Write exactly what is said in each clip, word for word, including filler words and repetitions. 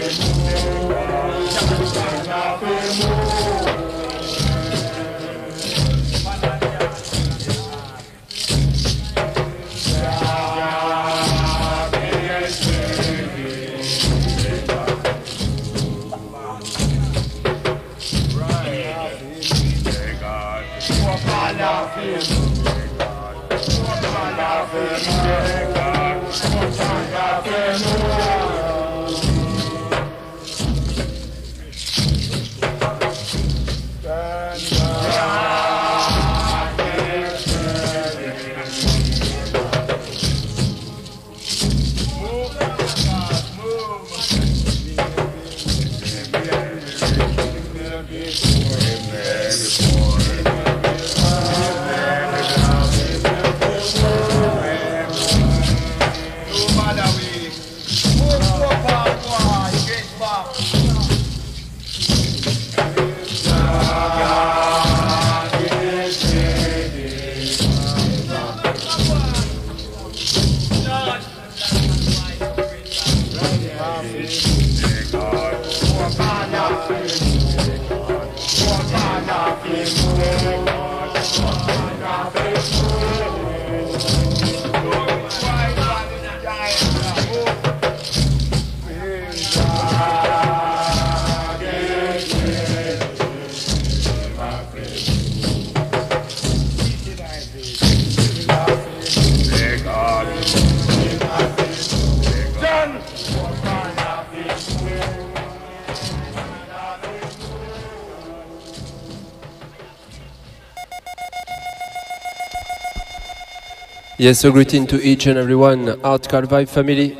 Yes, so greeting to each and everyone, Hardcore Vibe family.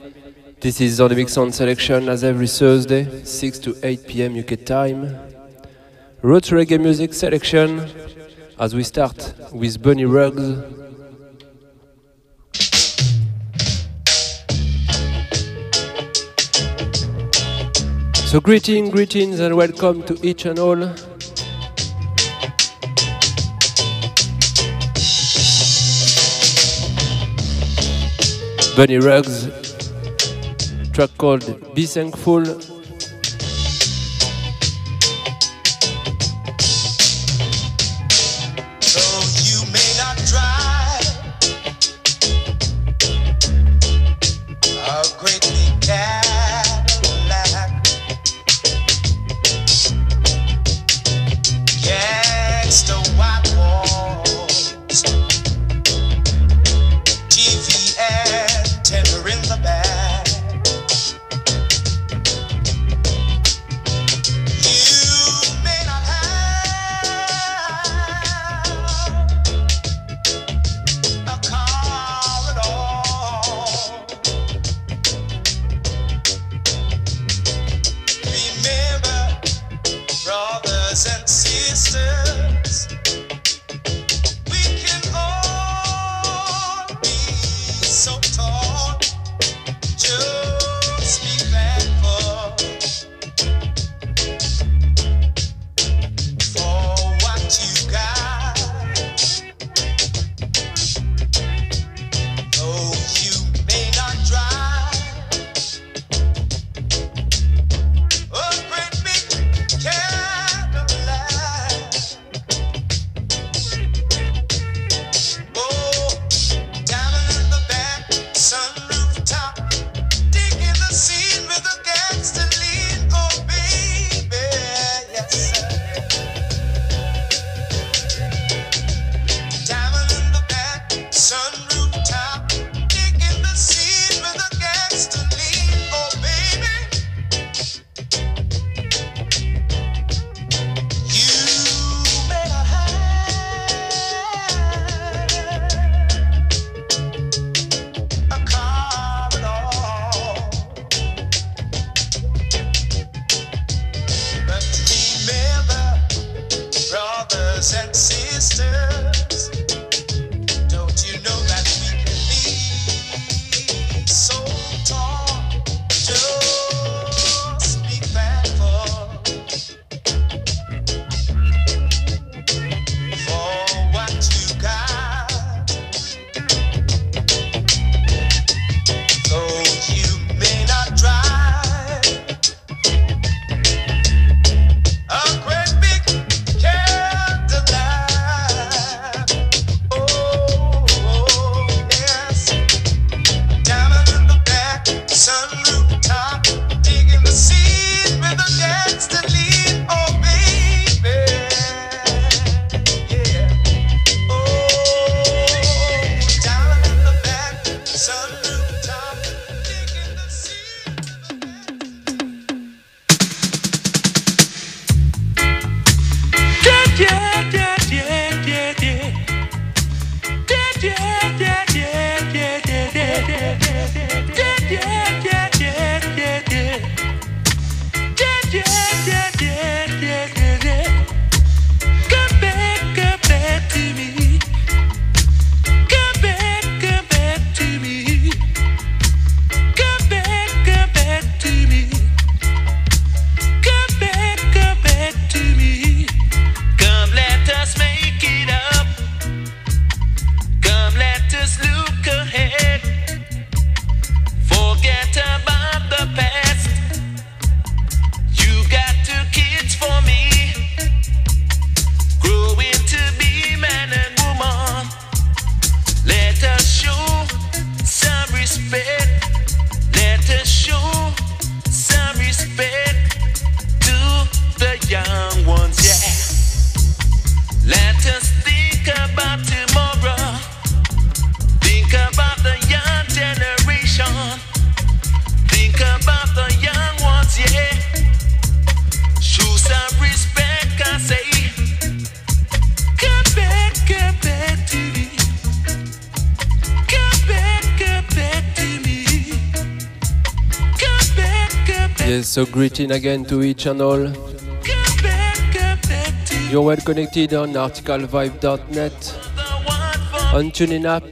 This is on the Mix Sound Selection as every Thursday, six to eight p m U K time. Road to reggae music selection as we start with Bunny Ruggs. So greeting, greetings and welcome to each and all. Bunny Ruggs, track called Be Thankful. Oh, great big Cadillac. Yes, so greeting again to each and all. You're well connected on article vibe dot net, on TuneIn app.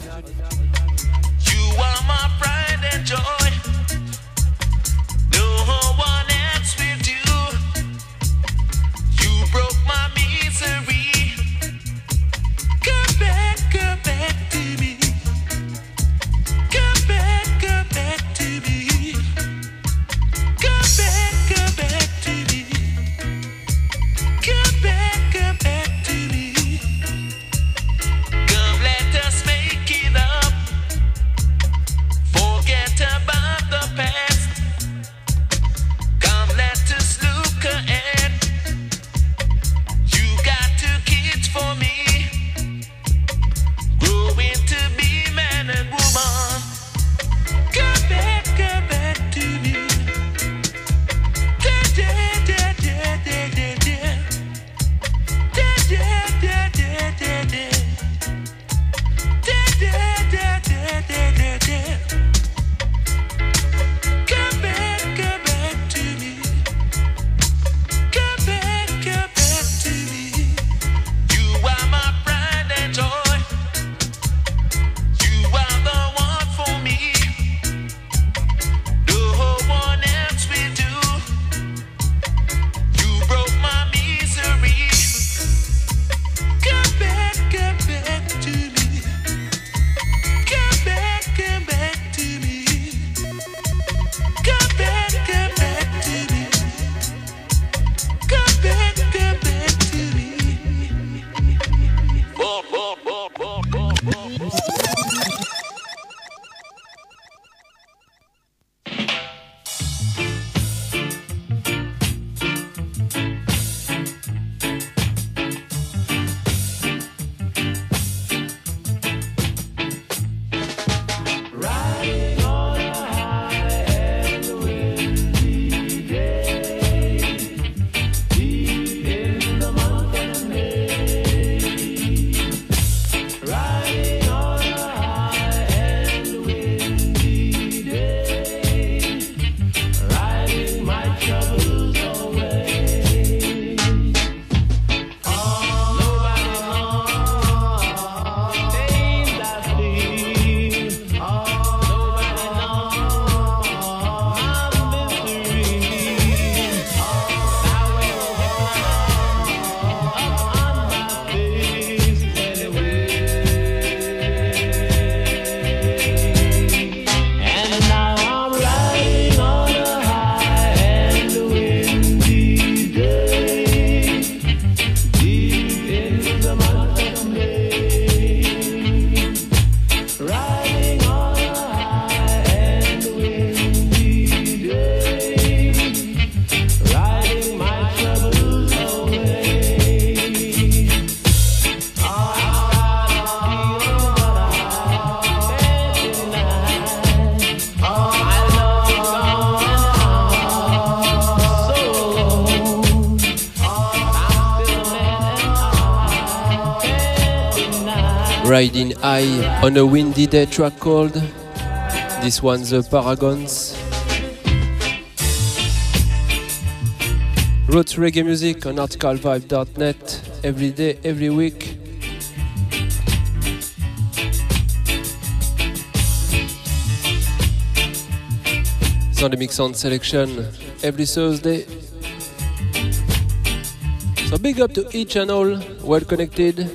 Riding High on a windy day track called. This one's the Paragons. Roots reggae music on article vibe dot net every day, every week. It's on the Mix On Selection every Thursday. So big up to each and all, well connected.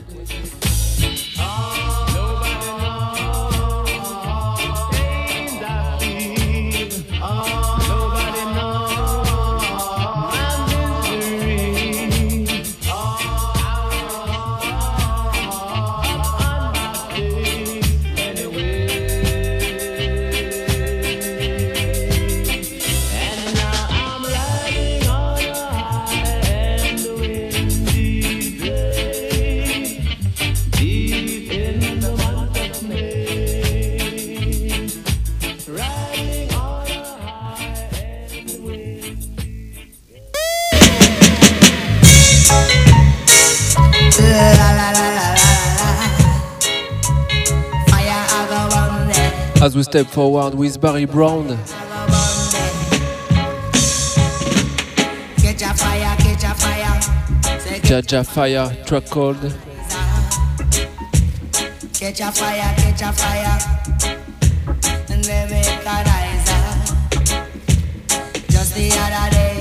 As we step forward with Barry Brown, fire, catch a fire. Jaja Fire, track called Catch a fire, catch a fire. And they make a rise. Just the other day,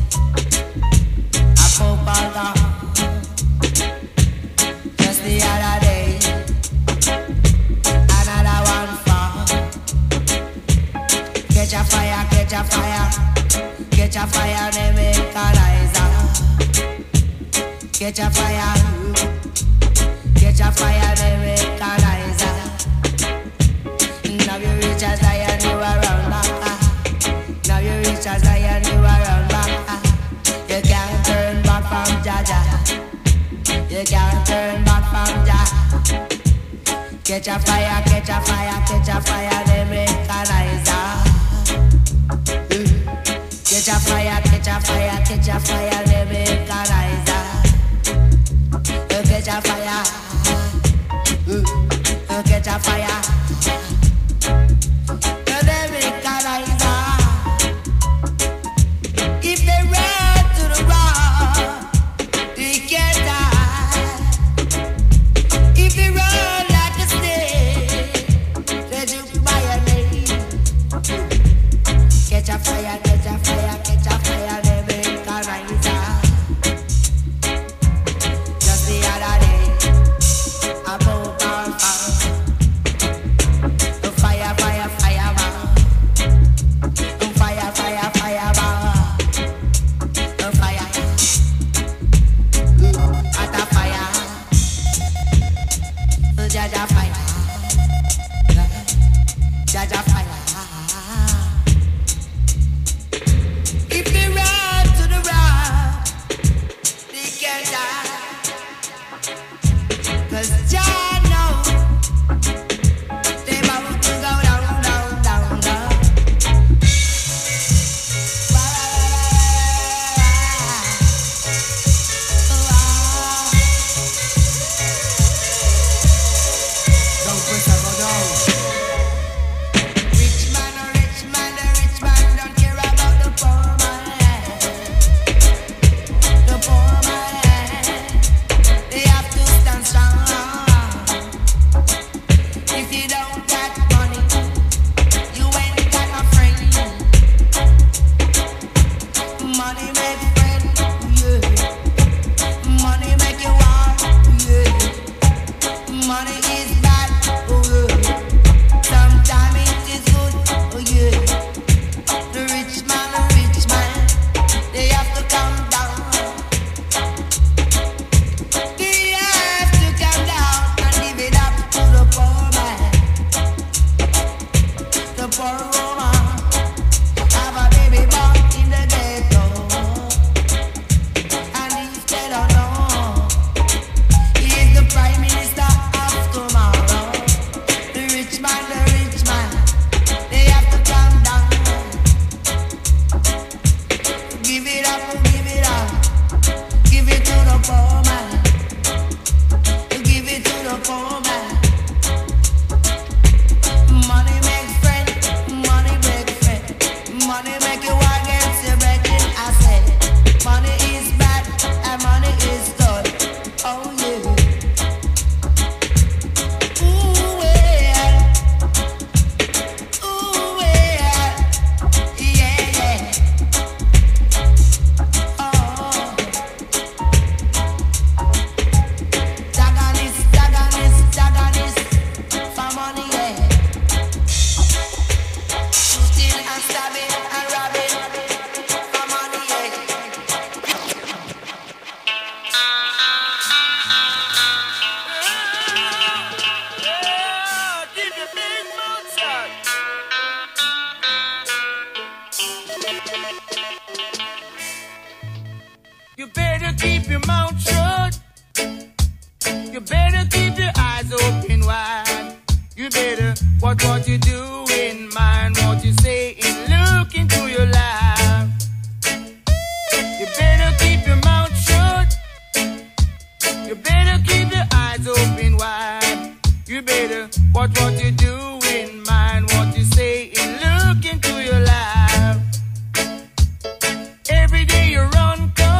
I poke on down. Just the other day, another one fall. Catch a fire, catch a fire. Catch a fire, they make a rise. Catch a fire, catch a fire, they make a rise. Now you reach a Zion, you are round back. Now you reach a Zion, you are round back. You can't turn back from Jaja. You can't turn back from Jaja. Catch a fire, catch a fire, catch a fire, they make a rise. Catch a fire, catch a fire, catch a fire, they make a rise. Catch a fire, catch a fire, they make a rise. If they run to the rock, they can't die. If they run like a snake, they jump by a name. Catch a fire, catch a fire, catch a fire, they make a rise. Just the other day, I broke on fire. Fire, fire, fire, fire, fire, fire, fire, at a fire, Jaja fire, Jaja fire. If they run to the rock, they can't die. 'Cause Jah knows they bound to go down, down, down, down. Don't push her, go down. Rich man, a rich man, a rich man don't care about the poor man. The poor man, they have to stand strong. If you don't got money, you ain't got a friend. Money make friend, yeah. Money make you warm, yeah. Money is bad, oh yeah. Sometimes it is good, oh yeah. The rich man, the rich man, they have to come down. They have to come down and give it up to the poor man. The poor woman have a baby boy in the ghetto, and if they don't know, he is the prime minister of tomorrow. The rich man, the rich man, they have to come down. Give it up, give it up, give it to the poor man. Give it to the poor man. Money make friend, money make friend. Money make you work against your brethren. I said, money is bad and money is good. Oh yeah. Ooh yeah. Ooh yeah. Yeah yeah. Oh. Jaganis, Jaganis, Jaganis, for money, yeah. Shooting and stabbing and robbing, for money, yeah. Give your big mouth shot. You better keep your mouth shut. You better keep your eyes open wide. You better watch what you doing, mind what you say, and look into your life. You better keep your mouth shut. You better keep your eyes open wide. You better watch what you doing, mind what you say, and look into your life. Every day you run, come.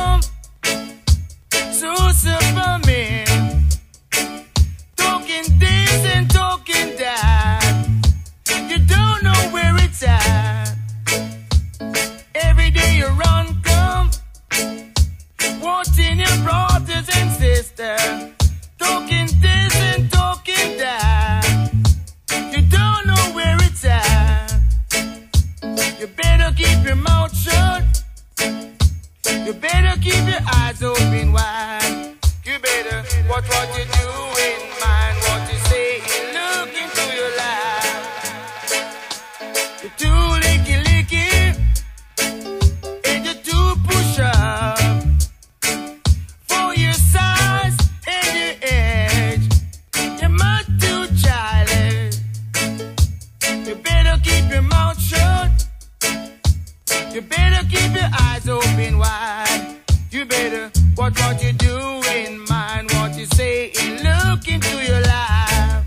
eyes open wide. You better watch what you're doing, mind what you say. Look into your life. You're too licky licky, and you're too push up for your size and your age. You're much too childish. You better keep your mouth shut. You better keep your eyes open wide. You better watch what you're doing, mind what you say, and look into your life.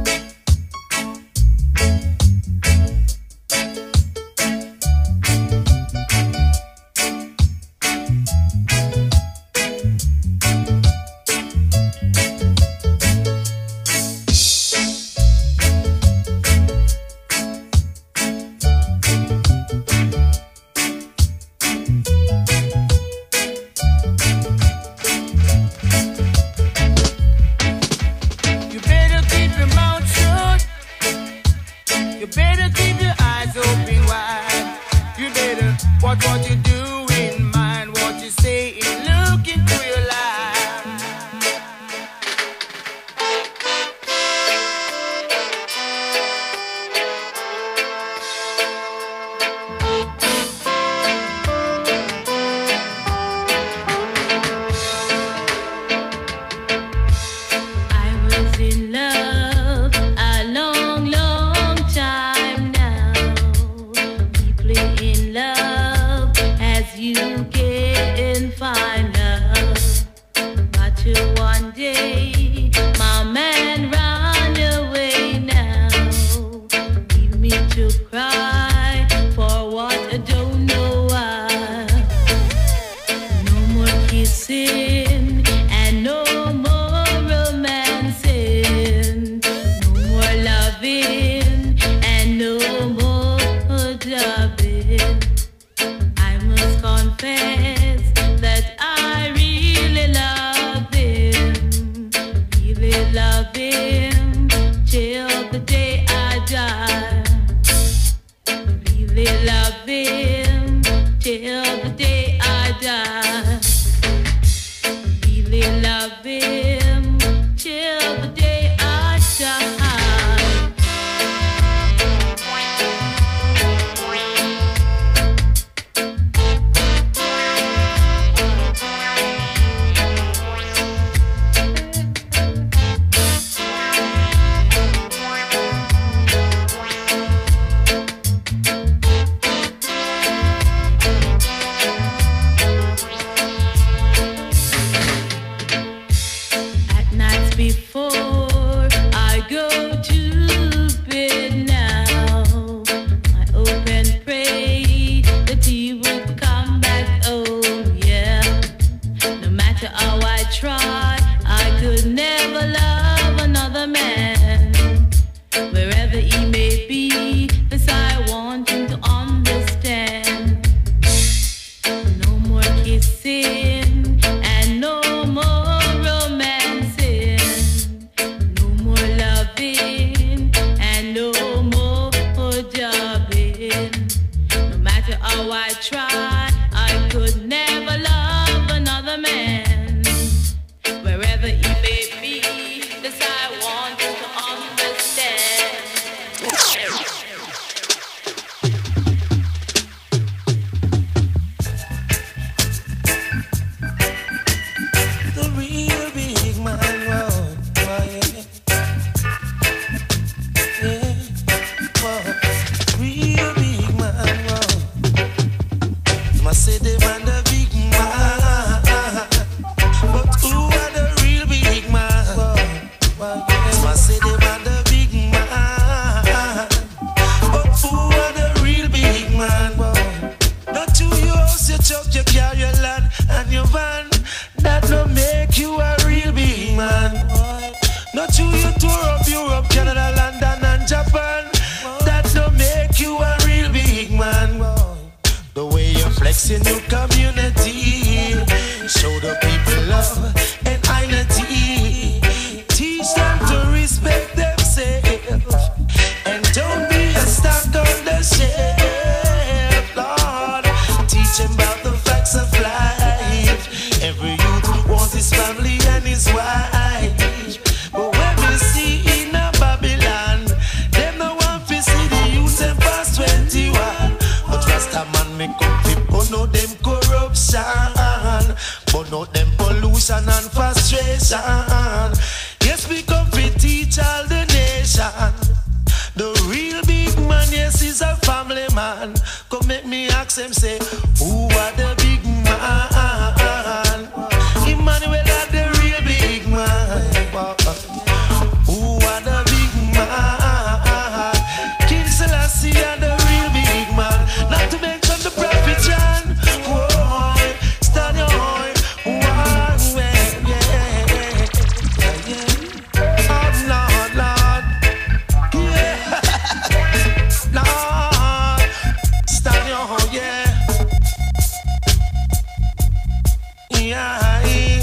Watch what you do in mind, what you say, and look into your life. I was in love a long, long time now, deeply in love. You can find love, but till one day my man ran away now, leave me to cry for what I don't know why. No more kissing and no more romancing, no more loving and no more loving. Confess that I really love him, really love him till the day I die. Really love him till the day I die. Really love him till the day I die. Before I go to bed now, I hope and pray that he would come back home, yeah. No matter how I try, I could never love another man. Wherever he may be, this I want him to understand. No more kissing and no more romancing, and no more jobbing. No matter how I try, I could never love another man. Wherever he may be, this I want you to understand. The real big man, whoa, whoa, yeah. Say they want the big man, but who are the real big man? I say they want the big man, but who are the real big man? Not you, you house, your truck, your car, your land, and your van. That don't make you a real big man. Not you, you tour up Europe, Canada, London, and Japan. That don't make you a real big man. The way you flex in your community, show the people love and unity. Teach them to respect themselves and don't be a stock on the shelf, Lord. Teach them about the facts of life. Every lesson. Yes, we come to teach all the nation. The real big man, yes, is a family man. Come make me ask him, say, who are the big man? Emmanuel are the real big man. Who are the big man? King Selassie are the real big man. Not to mention the prophet John. Whoa, stand your boy. One way, yeah, yeah, yeah. Oh, Lord, Lord. Yeah. Lord, stand your boy, yeah. Yeah,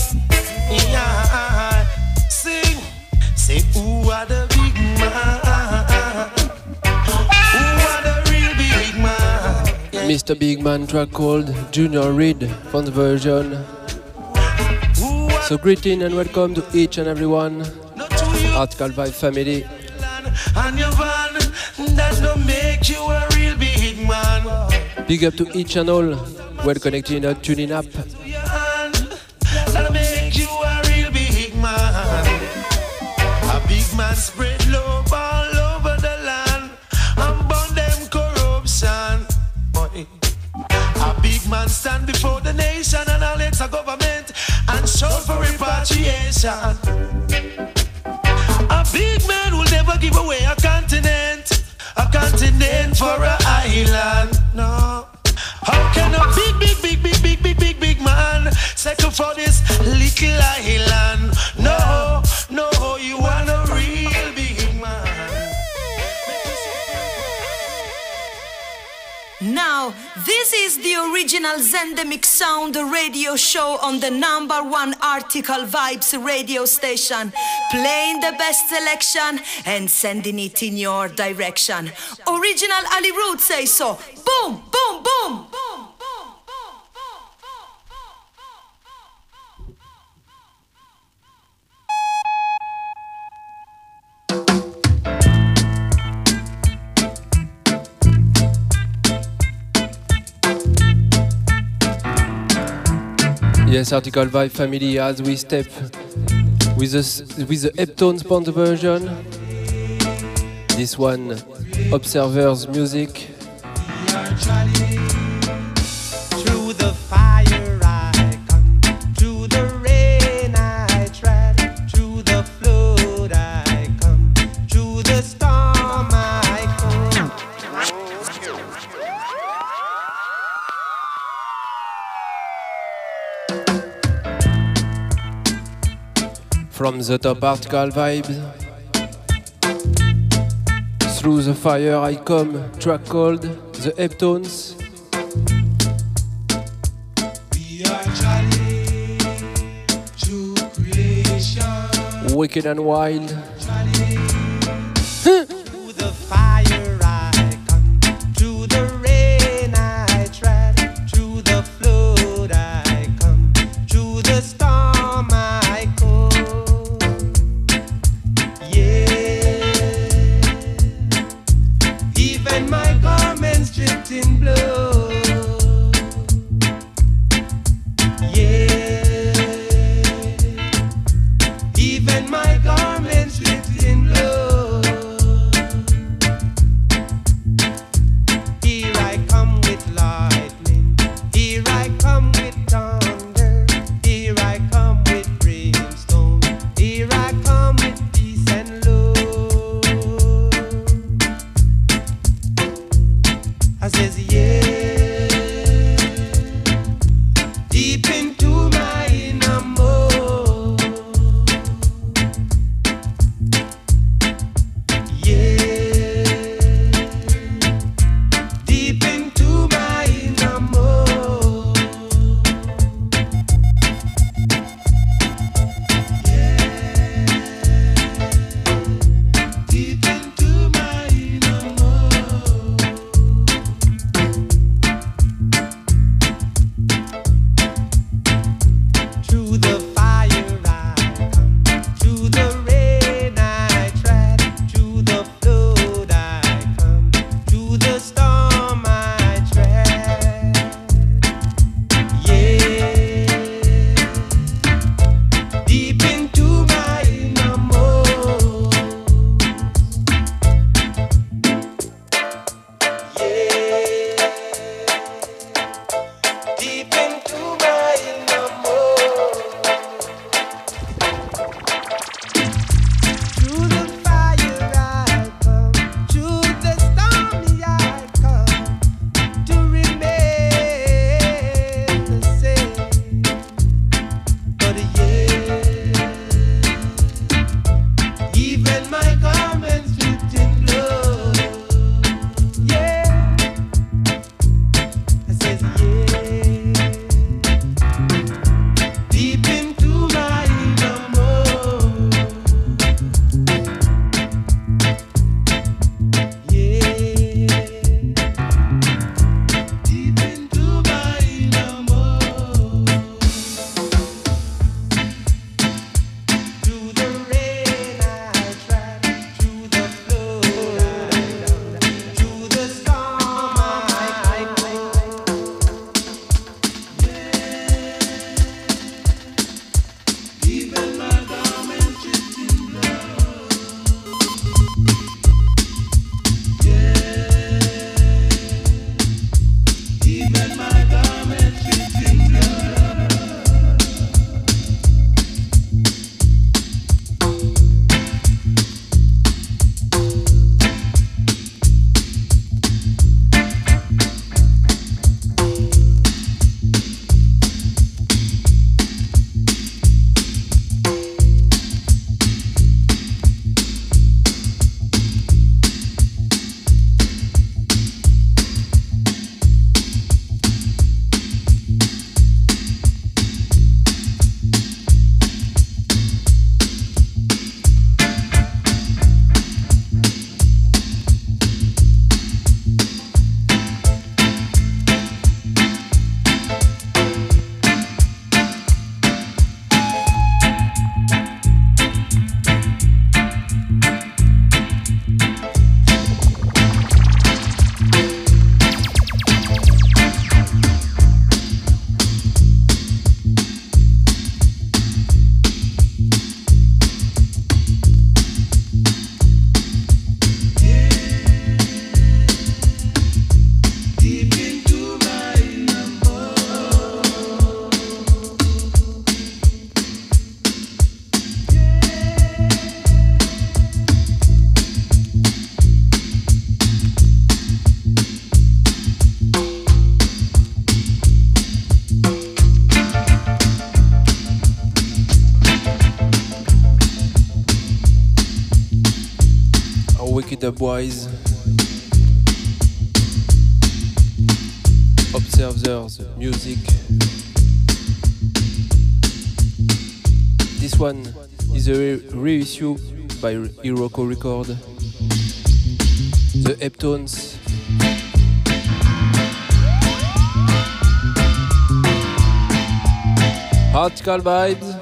yeah. Sing, say, who are the big man? Who are the real big man? Yeah. Mister Big Man track called Junior Reid from the version. So greeting and welcome to each and everyone. Article Vibe family. And your van, that don't make you a real big man. Big up to each and all. Well connected and tuning up. That'll make you a real big man. A big man spread love all over the land and burn them corruption. A big man stand before the nation and all its a government and shout for repatriation. A big man will never give away a continent, a continent for an island. No. How can a big, big, big, big, big, big, big, big man settle for this little island? No, no, you are a real big man. Now, this is the original Zendemic Sound radio show on the number one Article Vibes radio station, playing the best selection and sending it in your direction. Original Ali Root say so. Boom, boom, boom. Yes, Article Vibe family, as we step with the, with the Heptones Band version. This one, Observers Music. Through the fire I come, through the rain I tread, through the flood I come, through the storm I come. From the top Article Vibes. Through the fire I come, track called The Heptones. We are Charlie, true creation. Wicked and Wild. Through the fire I come, through the rain I tread, through the flood I come, through the storm I come. Yeah, even my garments dripped in blood. Yeah, even my garments dripped in blood. Dubwise. Observers Music. This one is a re- reissue by Iroko Record. The Heptones. Article Vibes.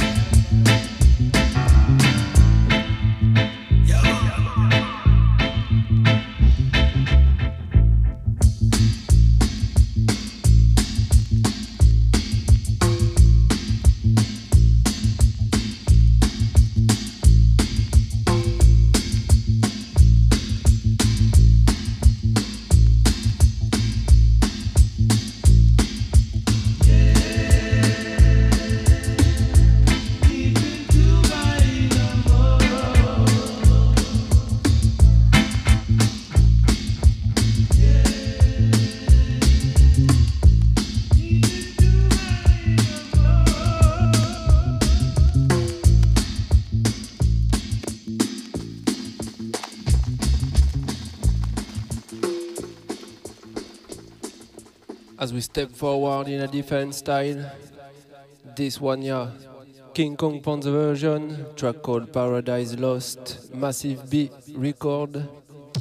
As we step forward in a different style, this one, yeah, King Kong Panzer version, track called Paradise Lost, Massive B record. The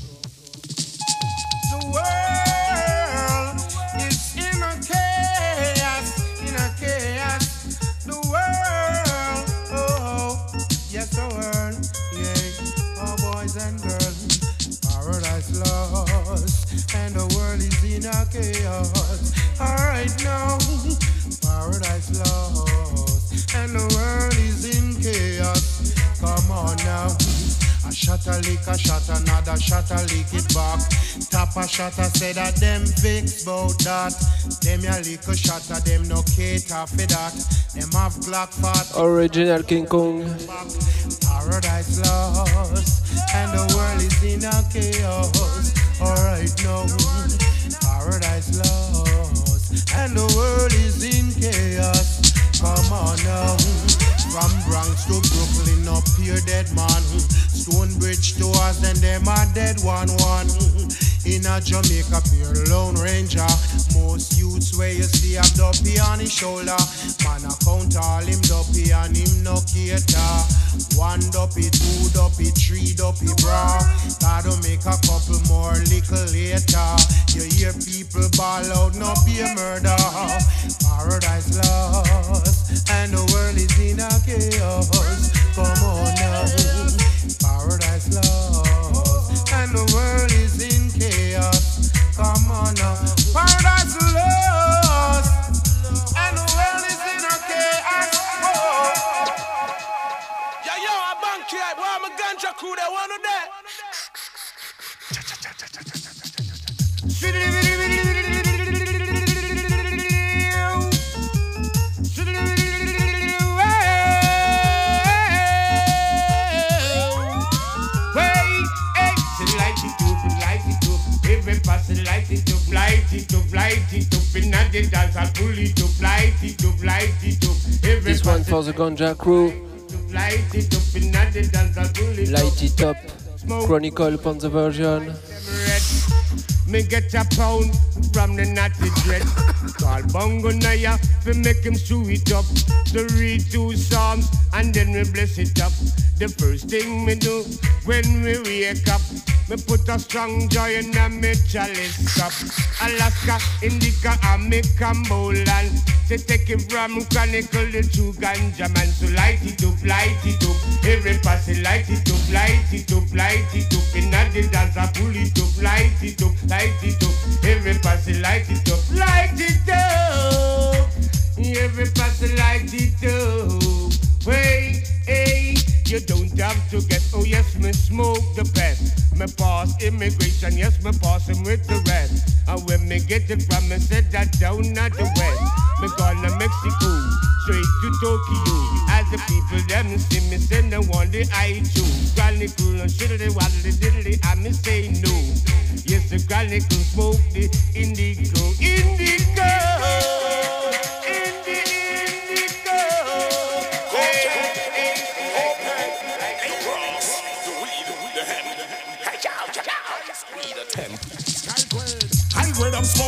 world is in a chaos, in a chaos. The world, oh, yes, the world, yeah, oh, boys and girls, paradise lost, and the world is in a chaos. All right now, paradise lost, and the world is in chaos. Come on now. A shot a lick, a shot another shot a lick it back. Tap a shot a say that them fix bout that. Them ya lick a shot a them no cater for that. Them have Glock fat. Original King Kong. Paradise lost, and the world is in a chaos. Alright now, paradise lost, and the world is in chaos. Come on now. From Bronx to Brooklyn, up here dead man. Stonebridge to us, and them a dead one one. In a Jamaica, pure Lone Ranger. Most youths where you see a dopey on his shoulder. Man, I count all him dopey and him no cater. One dopey, two dopey, three dopey bra. Gotta make a couple more little later. You hear people ball out, no be a murder. Paradise lost, and the world is in a chaos. Come on now, paradise lost, and the world is in chaos. Come on now, paradise lost, and the world is in a chaos. Oh. Yeah, yo, I bank here. Where my ganja crew? They wanna that. Light it up, light it up, light it up. In the dance, I'll pull it up, light it up, light it up. This one for the Ganja crew. Light it up, in the dance, I'll pull it up. Light it up. Chronicle Panzer version. Me get a pound from the natty dread. Call Bongo Naya to make him chew it up. So read two psalms and then we bless it up. The first thing me do when we wake up, me put a strong joy in a me chalice cup. Alaska, Indica, and me Camboland. Say take it from Chronicle, the true ganja man. So light it up, light it up. Every passy light it up, light it up, light it up. In the dance I pull it up, light it up, light it up. Every passy light it up, light it up. Every passy light it up. Wait, hey. You don't have to get, oh yes, me smoke the best. Me pass immigration, yes, me pass him with the rest. And when me get it from, me said that down at the west. Me gonna Mexico, straight to Tokyo. As the people them see me, send them one the I choose. Chronicle and shiddly waddly diddly, and me say no. Yes, the Chronicle smoke the indigo, indigo.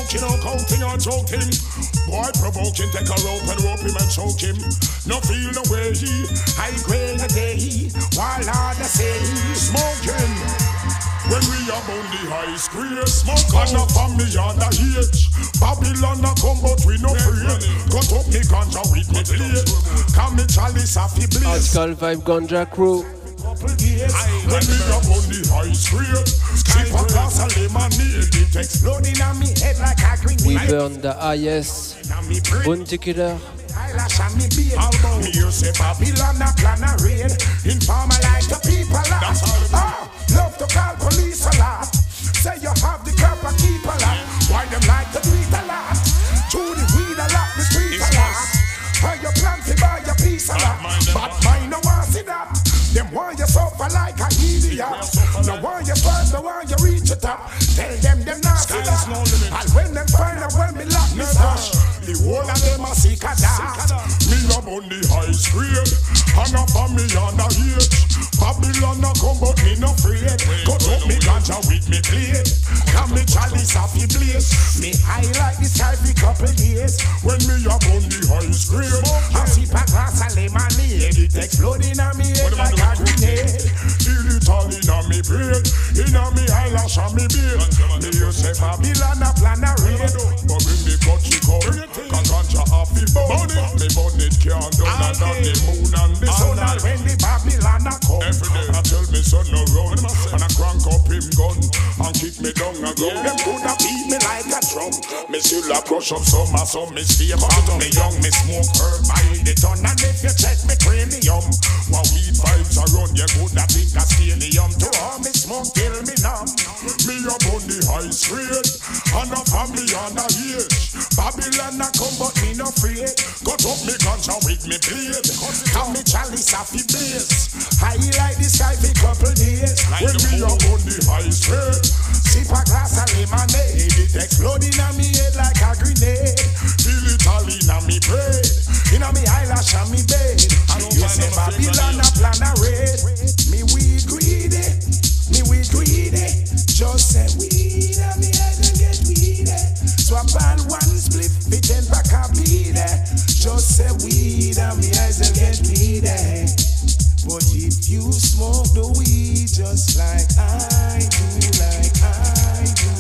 smoking or counting or joking. Boy provoking, take a rope and rope him and choke him. No feel no way he, high grade a day, while I say smoking. When we are on the high screen, smoke on the family on the H. Babylon a come but we no free. Cut up me ganja with me blade. Come me chalice off the blaze. Article Vibe Ganja Crew. When we are on the high screen, sip a glass of lemonade. It exploding on me head like a grenade. We burn the highest bounty killer. Eyelash on me beard. Me you say Babylon a plan a raid. Informer like the people lot. Ah, love to call police a lot. Say you have the crap a keep a lot. Why them like to tweet a lot? Chew the weed a lot, the street a lot. How you plan to buy your piece a lot? But mine no want see that. Them want you suffer like a idiot. No want you first, no want you reach the top. Tell them them not see that. And when them find out when me lock me stash, the whole of them a sick of that. Me up on the high screen, and a family on the H. Babylon a come but me no afraid. Cut up me ganja with me blade. Come me chalice off the blaze. Me high like the sky for couple days. When me up on the high screen, I sip a glass of lemonade. It exploding on me head like a grenade. Feel it all in a me brain, in a me eyelash and me beard. Me you say Babylon a plan a raid. But when me cut you come, cause ganja off the bone. Me bun it can't done and on the moon and the sun. And when the Babylon a come, every day I tell me son no run. And I crank up him gun and kick me down a gun. Them coulda beat me like a drum. Me still a crush up some and some me stay back. Me young, me smoke herb by the ton. And if you check me cranium, while weed vibes are run, you coulda think a stadium. To all me smoke till me numb. Me up on the high screen, and a family on the H. Babylon a come but me no afraid. Cut up me ganja with me blade. Come me chalice off the blaze. High like the sky for couple days. When me up on the high screen, sip a glass of lemonade. It exploding on me head like a grenade. Feel it all in a me brain, in a me eyelash and me bed. You say Babylon a plan a raid. Me weed greedy, me weed greedy. Just say weed and me eyes and get weedy. Swap on one split, fit ten pack a bead. Just say weed and me eyes and get weedy. But if you smoke the weed just like I do, like I do,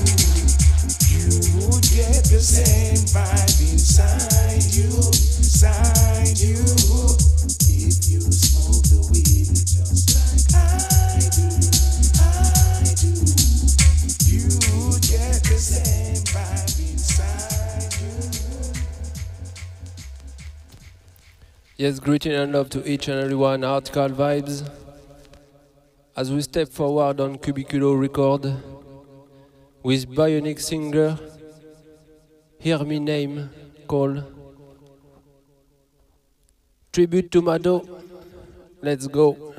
you would get the same vibe inside you, inside you. If you smoke the weed just like I do, I do, you would get the same vibe inside you. Yes, greeting and love to each and everyone, Article Vibes. As we step forward on Cubiculo Record with Bionic Singer, Hear Me Name, call. Tribute to Mado. Let's go.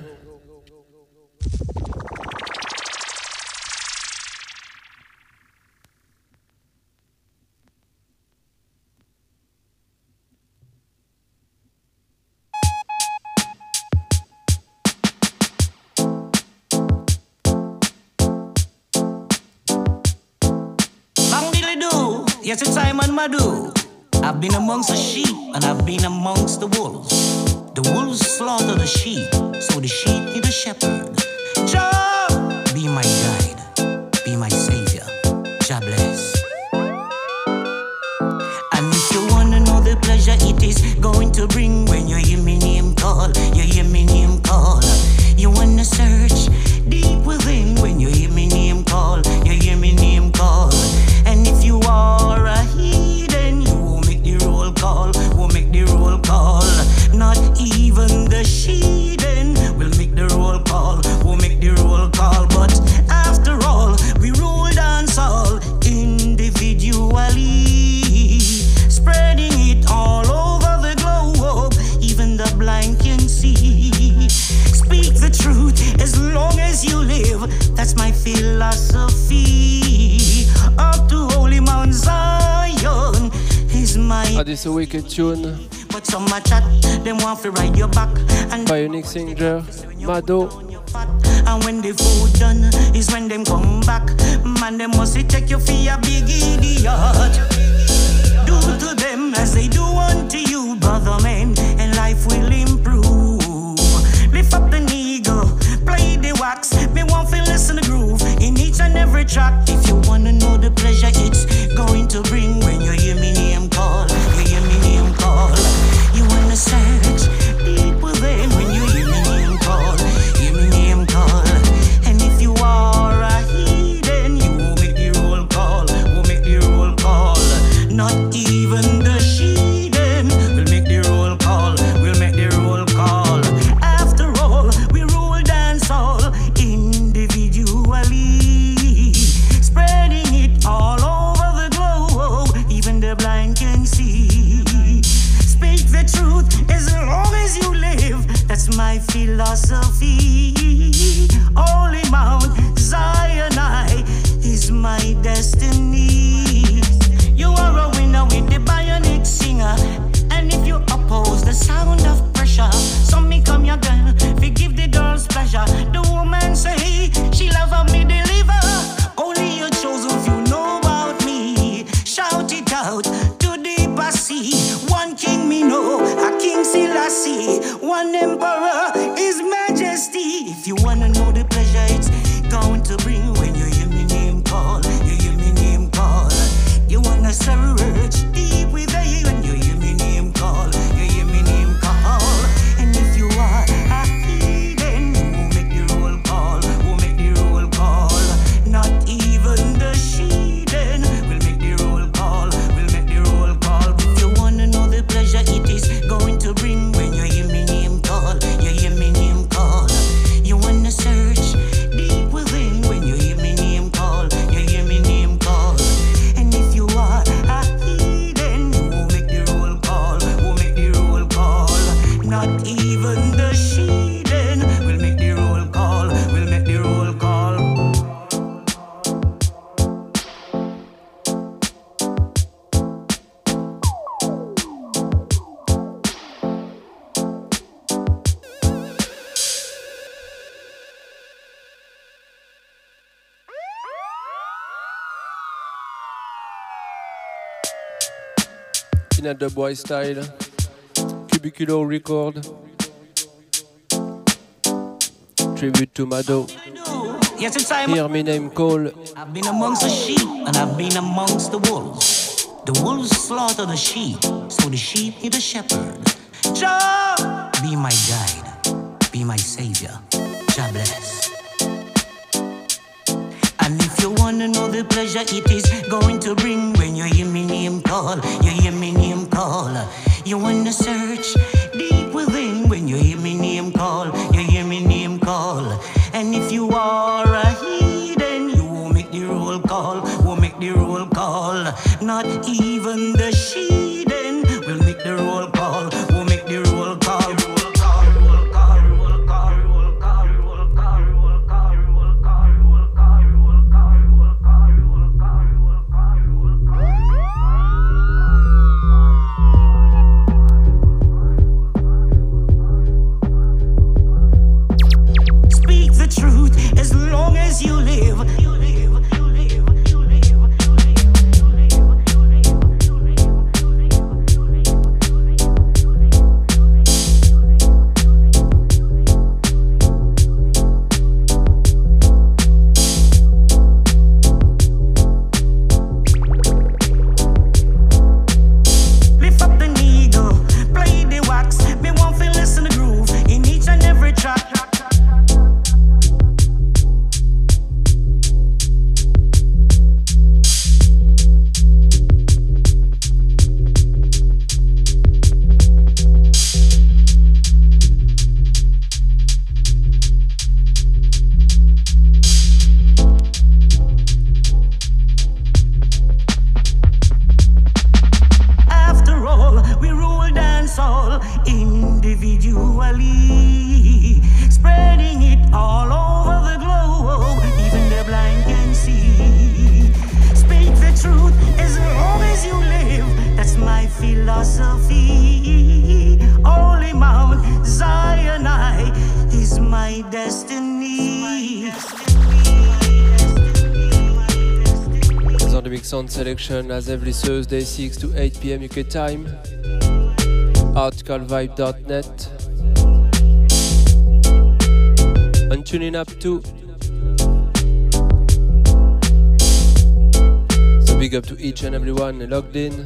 Yes, it's Simon Madu. I've been amongst the sheep and I've been amongst the wolves. The wolves slaughter the sheep, so the sheep need a shepherd. Jah, be my guide, be my savior. Jah bless. And if you wanna know the pleasure it is going to bring when you hear me name call, you hear me name call. You wanna search deep within when you hear me name call, you hear me name call. And if you are a heathen, you will make the roll call, will make the roll call. Not even the heathen will make the roll call, will make the roll call. But after all, we roll dance all individually, spreading it all over the globe, even the blind can see. Speak the truth as long as you live, that's my philosophy. Up to Holy Mount Zion is my. Ah, this is a wicked tune. But But some a chat, them want to ride your back. And Bionic Singer, Mado. And when the food done is when them come back. Man, them must take you for a big idiot. Do to them as they do unto you, brother man, and life will improve. Lift up the needle, play the wax. Me want to listen to groove in each and every track. If you wanna know the pleasure it's going to bring when you hear me name call, you hear me name call. You wanna search deep within when you hear me name call, hear me name call. And if you are a heathen, you will make the roll call, will make the roll call. Not even the sheathen will make the roll call, will make the roll call. After all, we rule dance all individually, spreading it all over the globe, even the blind can see. Speak the truth as long as you live, that's my philosophy. Holy Mount Zion is my destiny. You are a winner with the bionic singer. And if you oppose the sound of pressure, so me come your gun, forgive the girl's pleasure. The woman say, she love of me deliver. Only your chosen few know about me. Shout it out to deep I see. One king me know, a king Selassie. One emperor, his majesty. If you wanna know the pleasure it's going to bring when you hear me name call, you hear me name call. You wanna search deep within when you hear me name call, you hear me name call. And if you are a heathen, who make the roll call, who make the roll call. Not even the sheathen will make the roll call, will make the roll call. If you wanna know the pleasure it is going to bring when you hear me name call, you hear me name call. You wanna search deep within when you hear me name call, you hear me name call. And if you are a heathen, who make the roll call, who make the roll call. Not even the sheathen will make the roll call, will make the roll call. In a Dubwise style, Cubiculo record, tribute to Mado. Yes, it's time. Hear me name call. I've been amongst the sheep and I've been amongst the wolves. The wolves slaughter the sheep, so the sheep need a shepherd. Jah, be my guide, be my savior. Jah bless. And if you wanna know the pleasure it is going to bring when you hear me name call, you hear me name call. You wanna search deep within when you hear me name call, you hear me name call. And if you are a heathen, you will make the roll call, will make the roll call. Not even the sheathen will make the roll call, will make the roll call. Truth as long as you live. You live, you live, you live, you lift up the needle, play the wax. Me want to listen to groove in each and every track. Individually, spreading it all over the globe, even the blind can see. Speak the truth as long as you live, that's my philosophy. Sound Selection as every Thursday, six to eight p m U K time. article vibe dot net. And tuning up too. So big up to each and everyone logged in.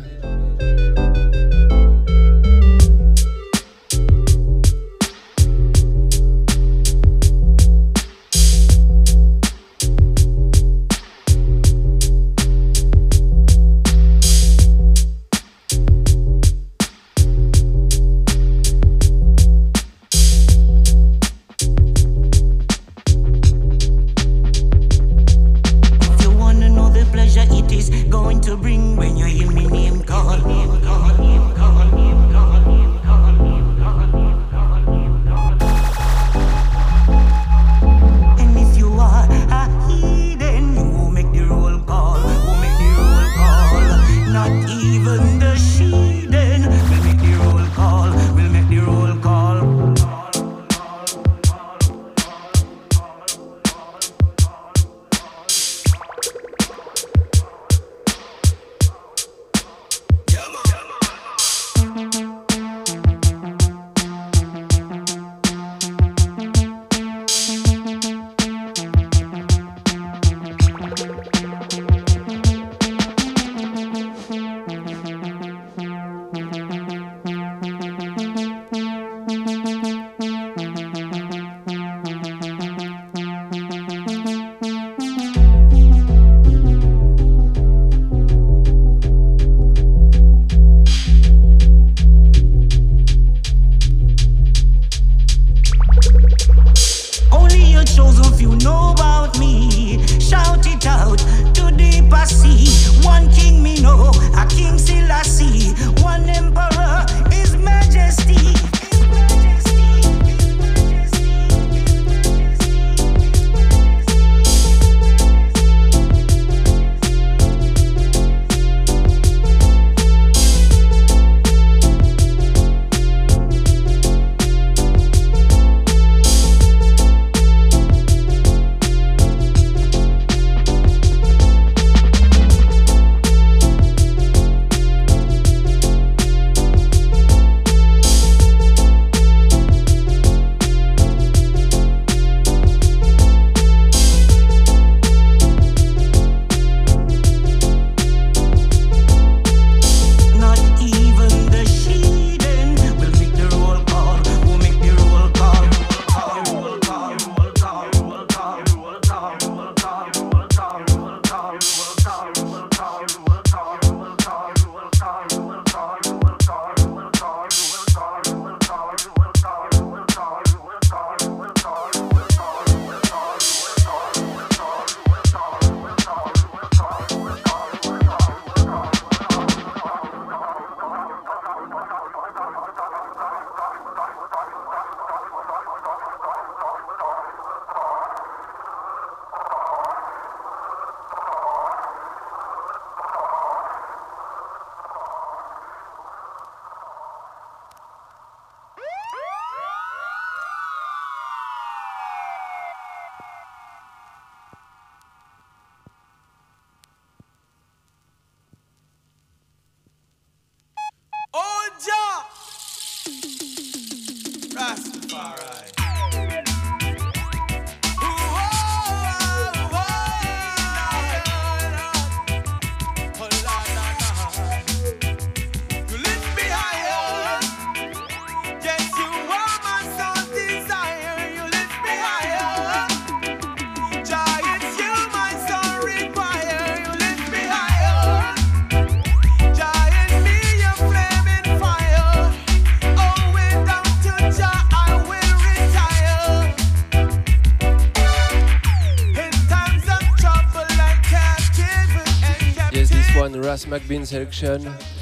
Ras McBean selection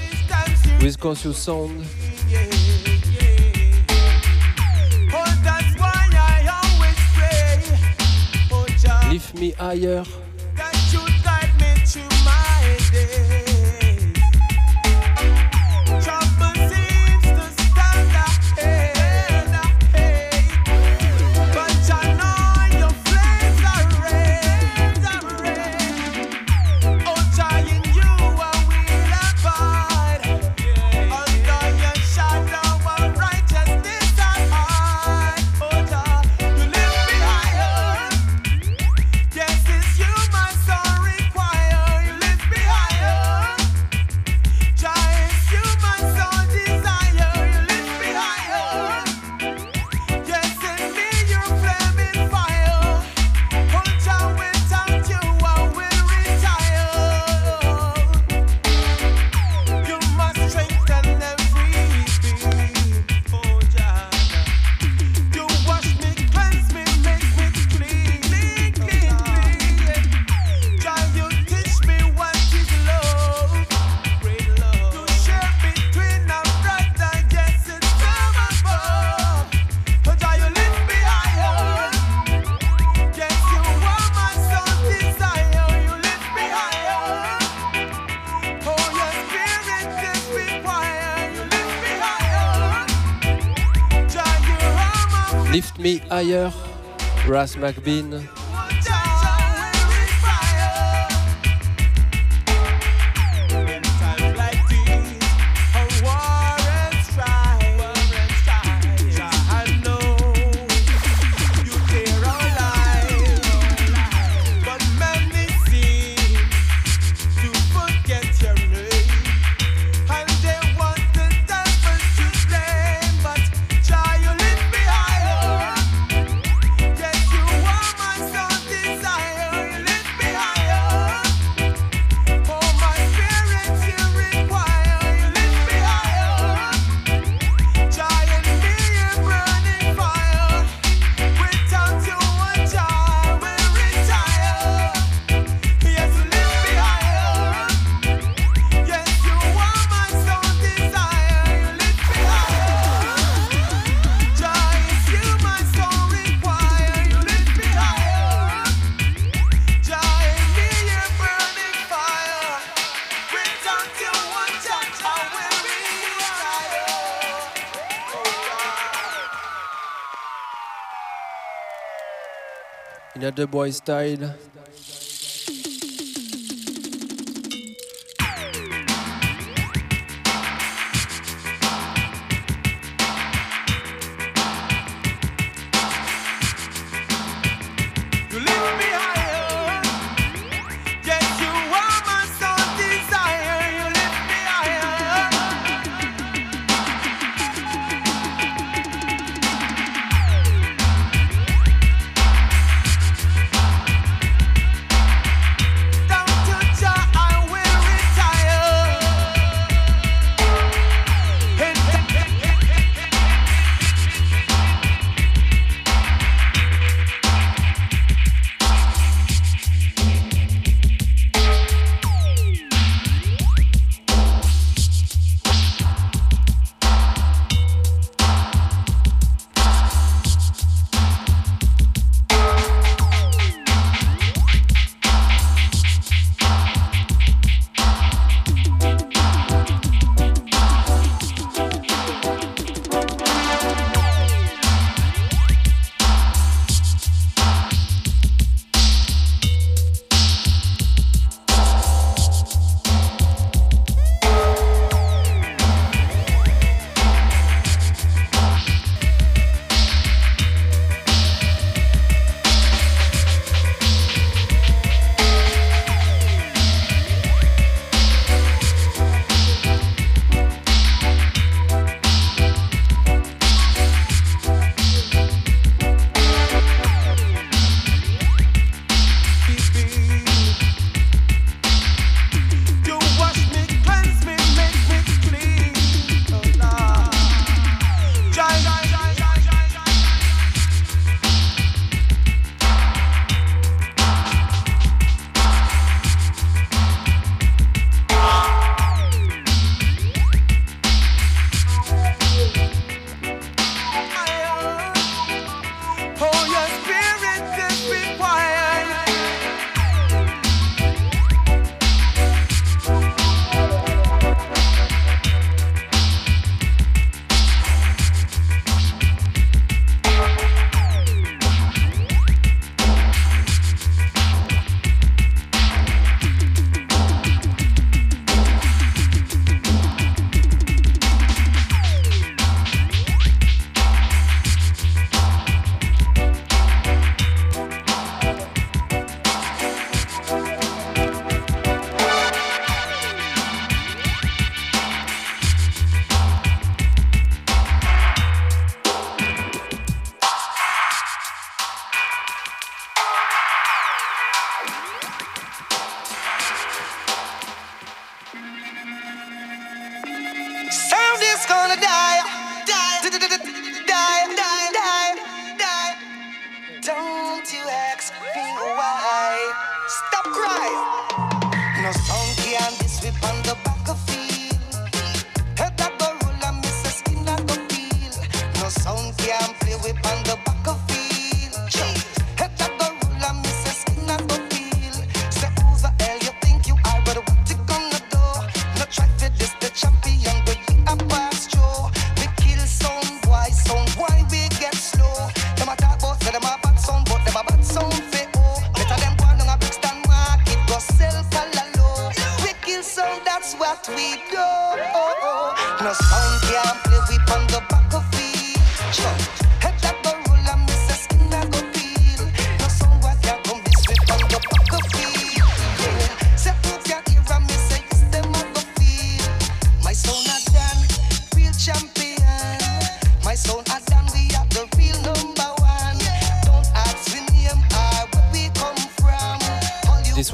with Conscious Sound. Lift me higher. Trying you Lift Me Higher, Ras McBean. In a dubwise style. Desire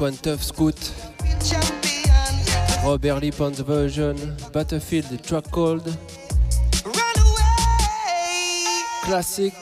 one Tough Scoot. Robert Leap on the version. Battlefield, the track called Classic.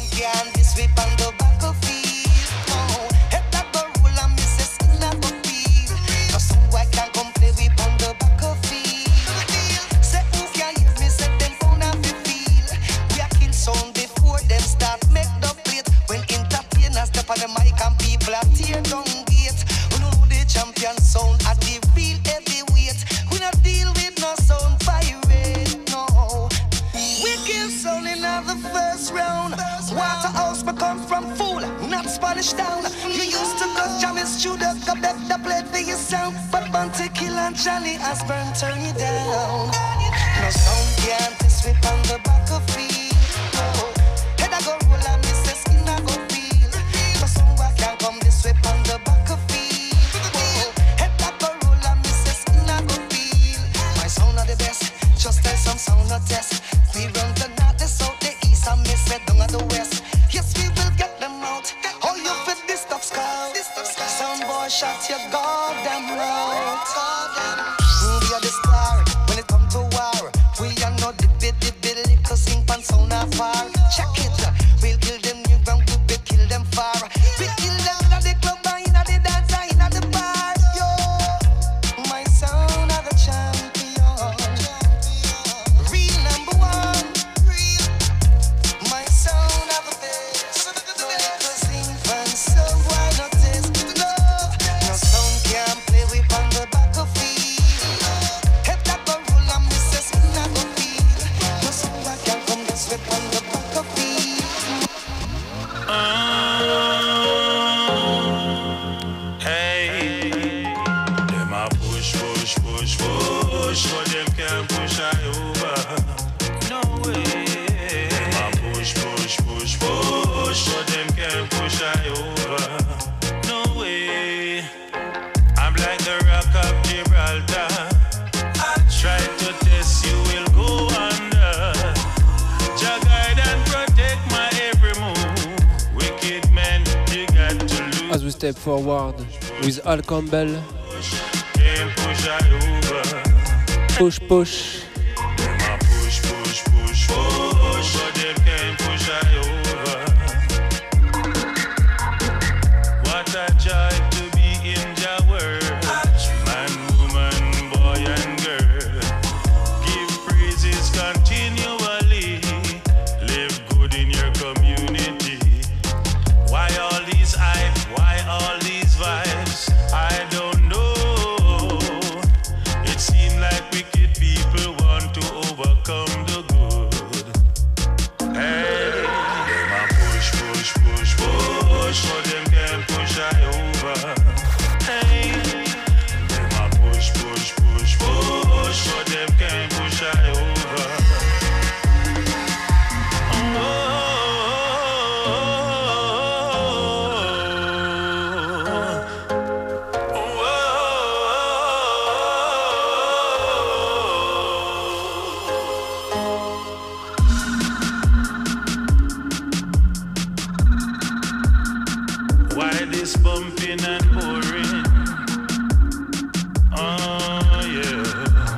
Sound at the real heavyweight. We not deal with no sound pirate, no. We kill sound in the first round. Waterhouse become from fool, not Spanish town. You used to go jamming studio, go back the plate for your sound. But Bounty Kill and Johnny Osborne turn you down. No sound can't test whip on the back of feet. Oh, head I go roll and miss the skin I go feel. No sound can't come this whip on the back of feet. Just tell some sound no test. We run the north, the south, the east, and miss it down at the west. Yes, we will get them out. All you fit this stuff scout. Some boy shot your goddamn mouth. We are the star when it come to war. We are not the bit, the bit, little sing pan sound afar. Check it, we'll kill them new ground, we will kill them far. We kill them in the club, in the dance, in the bar. Yo, my sound are the champion. As we step forward with Al Campbell. Push, push. Push, push, push, push, but them can't push I over. What a joy to be in the world. Man, woman, boy and girl. Give praises continually. Live good in your community. Why all these hype? Why all these vibes? I don't know. It seems like wicked people want to overcome the good. Hey, them a push, push, push, push, but them can't push I over. Hey, them a push, push, push, push, but them can't push I over. Oh. Why this bumping and pouring? Oh yeah.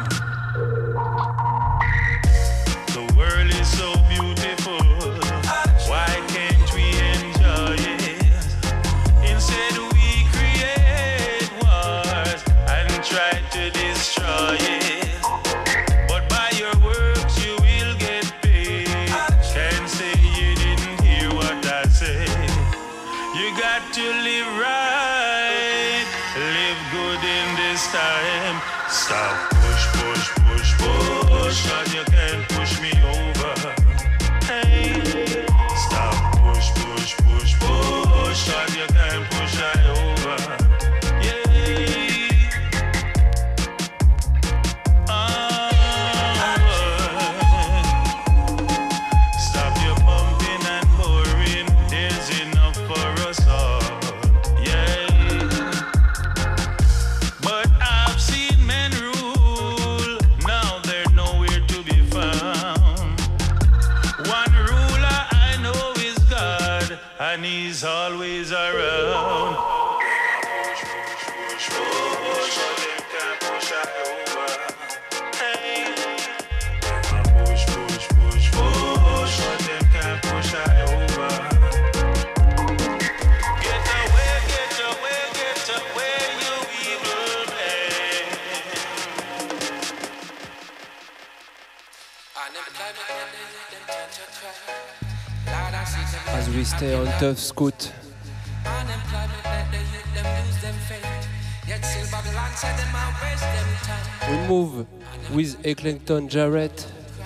The world is so beautiful. Why can't we enjoy it? Instead we create wars and try to destroy it. But by your works you will get paid. Can't say you didn't hear what I said. You got to live right, live good in this time. Stop, push, push, push, push, cause you can't push me over. Hey, stop, push, push, push, push, cause you can't push I over. Yeah. Ah, stop your pumping and pouring. There's enough for us all. Yeah. But I've seen men rule. Now they're nowhere to be found. One ruler I know is God, and he's always around. as we stay on Tough Scoot. We move with Ecklington Jarrett.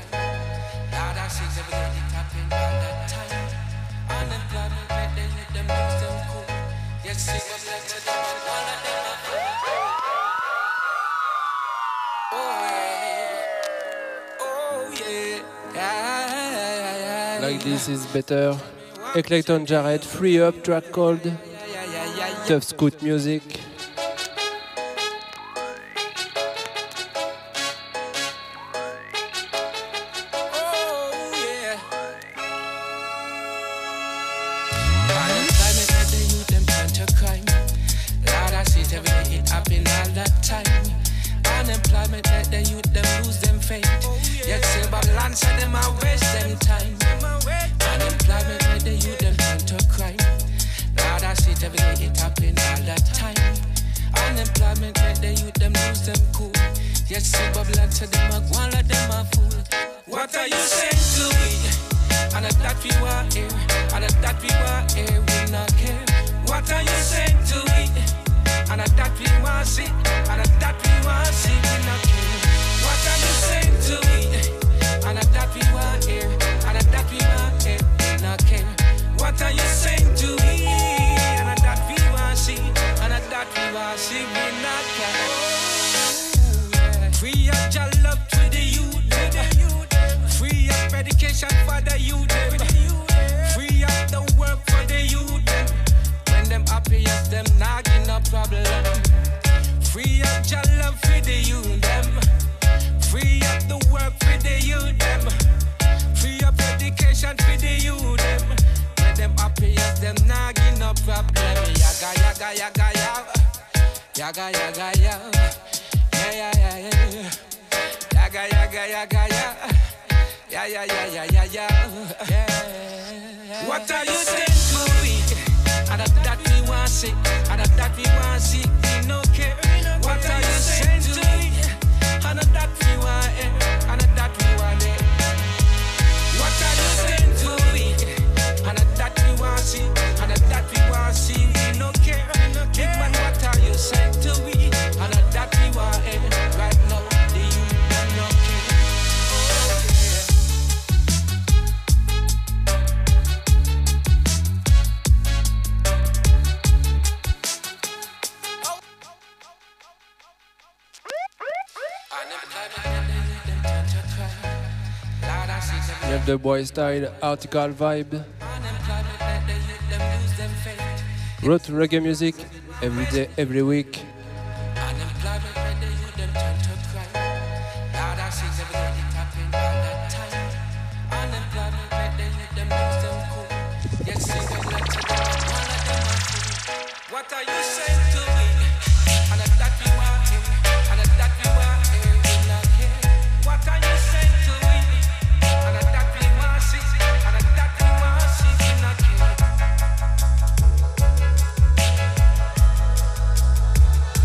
Like this is better. Ecklington Jarrett, Free Up, track called Tough Scoot Music. The boy style, article vibe. Wrote reggae music every day, every week. What are you saying to me? And that we want him, and that we want him, we not care. What are you saying to me? And that we want see, and that we want see, we not care.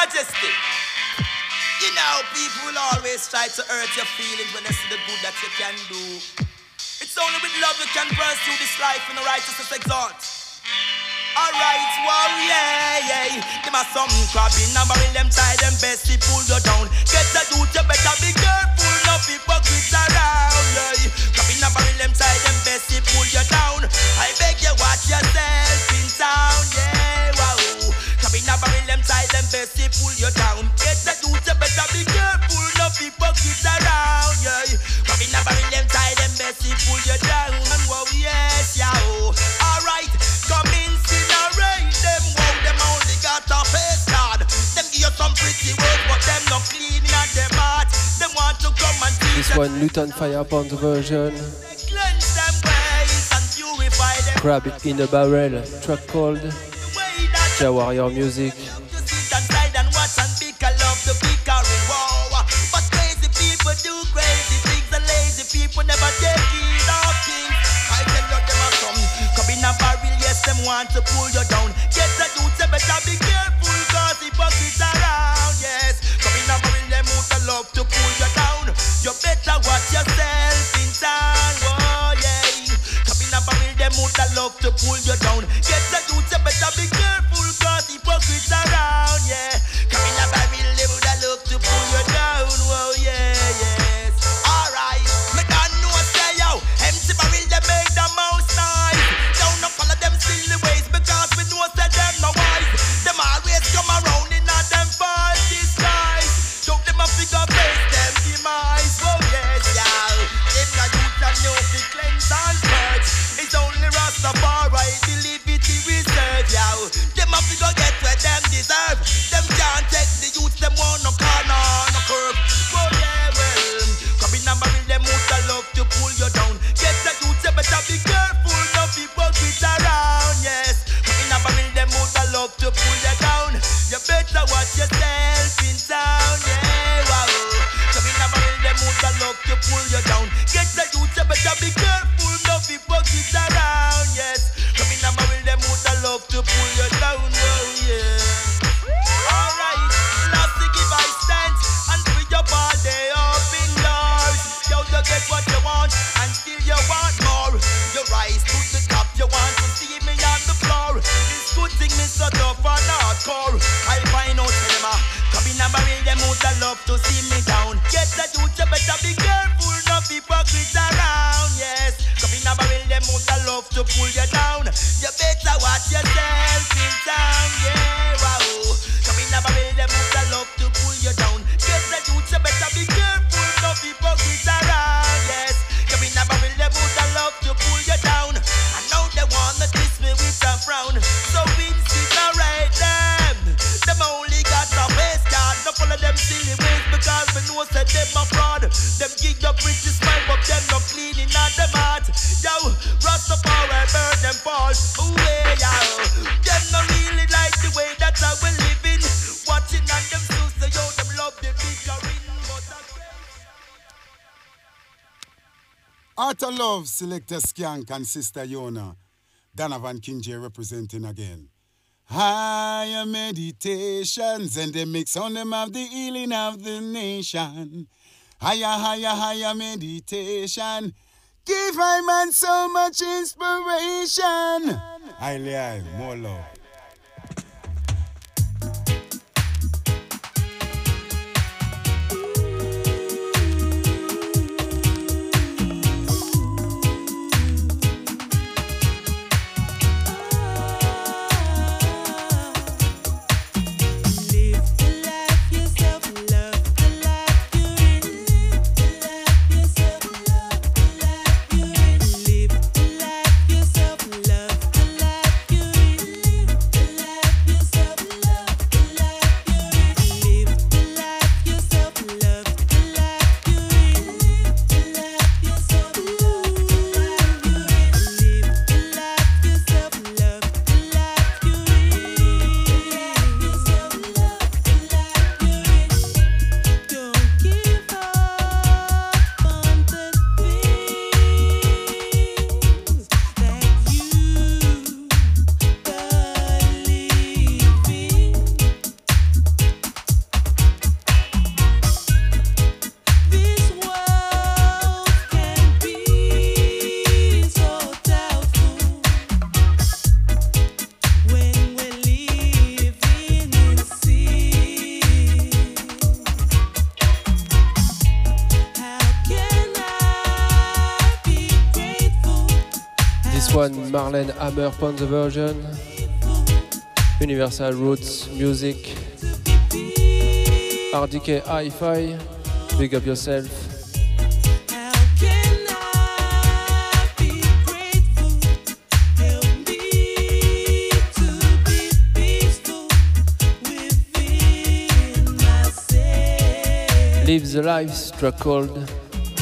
Majesty. You know, people will always try to hurt your feelings when they see the good that you can do. It's only with love you can pursue this life in the righteousness exalt. Alright, wow, yeah, yeah. Them are some crabbing and barrel them tie them best, they pull you down. Get the youth, you better be careful, no hypocrites around, yeah. Crabbing and barrel them tie them best, they pull you down. I beg you watch yourself in town, yeah, wow. Crabbing and barrel them tie them best, they pull you down. Get the youth, you better be careful, no hypocrites around, yeah. Crabbing and barrel them tie them best, they pull you down. And wow, yes, yeah, oh. Alright, come in. Them wow, them only got a face card. Them give you some pretty words, but them not clean in them heart. Them want to come and teach This one, Luton Firepoint version. cleanse them ways and purify them. Crab in a Barrel, track called Jah Warrior Music. You sit inside and watch and bicker, love to bicker in war. But crazy people do crazy things, and lazy people never take it off things. I tell you them are some come in a barrel, yes, them want to pull you down. Get the youth, you better be careful, cause hypocrites around, yes. Come in a barrel, them who love to pull you down. You better watch yourself in town, oh yeah. Come in a barrel, them who love to pull you down. Get the youth, you better be careful, cause hypocrites around, yeah. Come in a barrel, them who love to pull you down, oh yeah, yes. Alright, me don't know say yo, empty barrel, they make the most nice. Don't no follow them silly ways, because we know say them no wise. Them always come around in a them false disguise. Don't them a figure face them demise, oh yes, yeah. If the youth and know to cleanse and purge, it's only Rastafari, believe it, he reserve, yeah. Them a figure get where them deserve. Them can't take the youth, them want no corner, no curve. Oh yeah, well, come in and marry them who love to pull you down. Get the youth, you better be careful, no hypocrites around, yes. Come in and marry them who love to pull you down. You better watch yourself in town, yeah, wow. Come in and marry them who love to pull you down. Get the youth, you better be careful, no hypocrites around, yes. Come in and marry them who love to pull you down, oh yeah. Alright, love to give I stand and free up all day up indoors. Yo, you get what you want and still you want more. You rise to the top, you want to see me on the floor. It's good thing me so tough and hardcore. I'll find out them a come in and marry them who love to see me down. Get the youth, you better be careful, no hypocrites around, yes. Come in and marry them who love to pull you down. You better watch yourself in town, yeah, wow. Come in and marry them who love to pull you down. Get the youth, you better be careful, no hypocrites around, yes. Come in and marry them who love to pull you down. I know they wanna kiss me with a frown, so incinerate them. Them only got a face card, no follow them silly ways, because we know say them a fraud. Them give your pretty smile, but them no cleaning at them heart. Yo, Rastafari burn them false. Ooh, yeah, yo. Them no really like the way that I will living. Watching on them so say yo, them love the bickering, but I Art of Love, Selector Skank and Sister Yona. Donovan King J representing again. Higher meditations and the mix on them of the healing of the nation. Higher, higher, higher meditation. Give my man so much inspiration. Highly high, more love. Live the life yourself, love the life you're in. Marlene Hammer on the version. Universal Roots Music. R D K Hi-Fi. Big up yourself. Live the Life, track called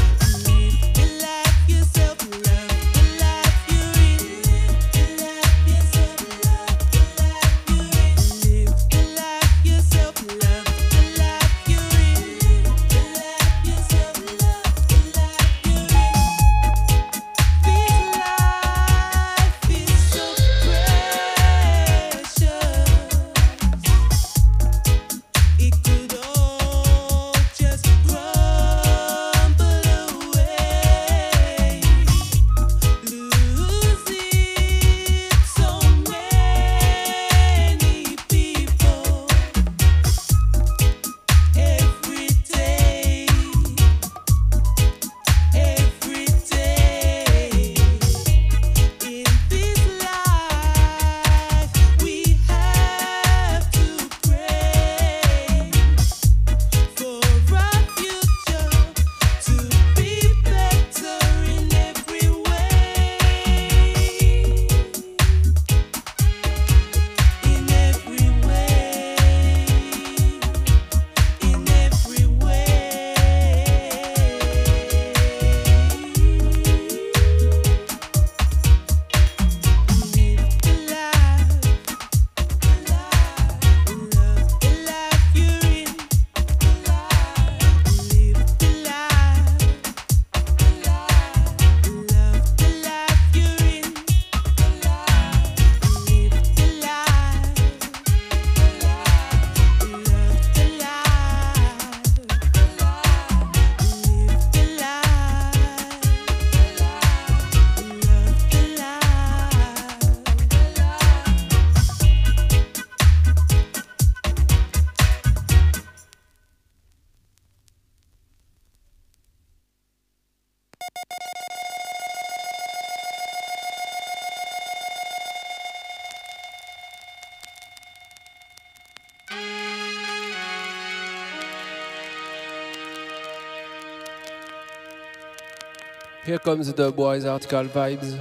Here comes the boys, Article Vibes.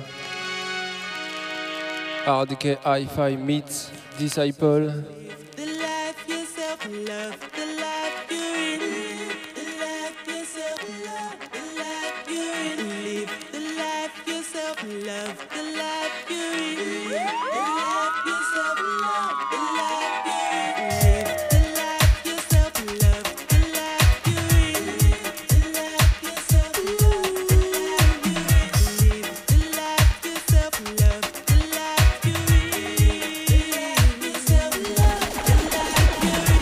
R D K Hi-Fi meets Disciple. The life yourself, love the life you're in. The life yourself, love the life you're in. Live the life yourself, love the life you're in. The life yourself, love the life you're in. Live the life yourself, love the life you're in. The life yourself, love the life you're in. Live the life yourself, love the life you're in. The life yourself, love the life you're in.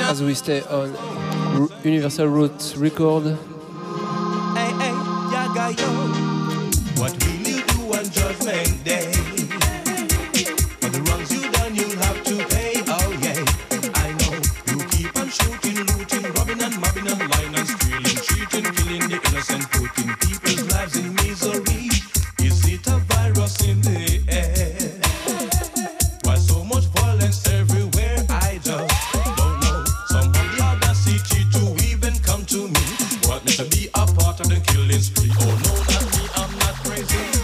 as we stay on R- Universal Roots record. Hey, hey, yaga yo. What will you do on Judgment Day? For the wrongs you done, you'll have to pay. Oh yeah, I know. You keep on shooting, looting, robbing and mobbing and lying and stealing, cheating, killing the innocent, putting people's lives in misery. Is it a virus in the air? Why so much violence everywhere? I just don't know. Some have the audacity to even come to me. Want me to be a part of the killing spree? Oh no, not me, I'm not crazy.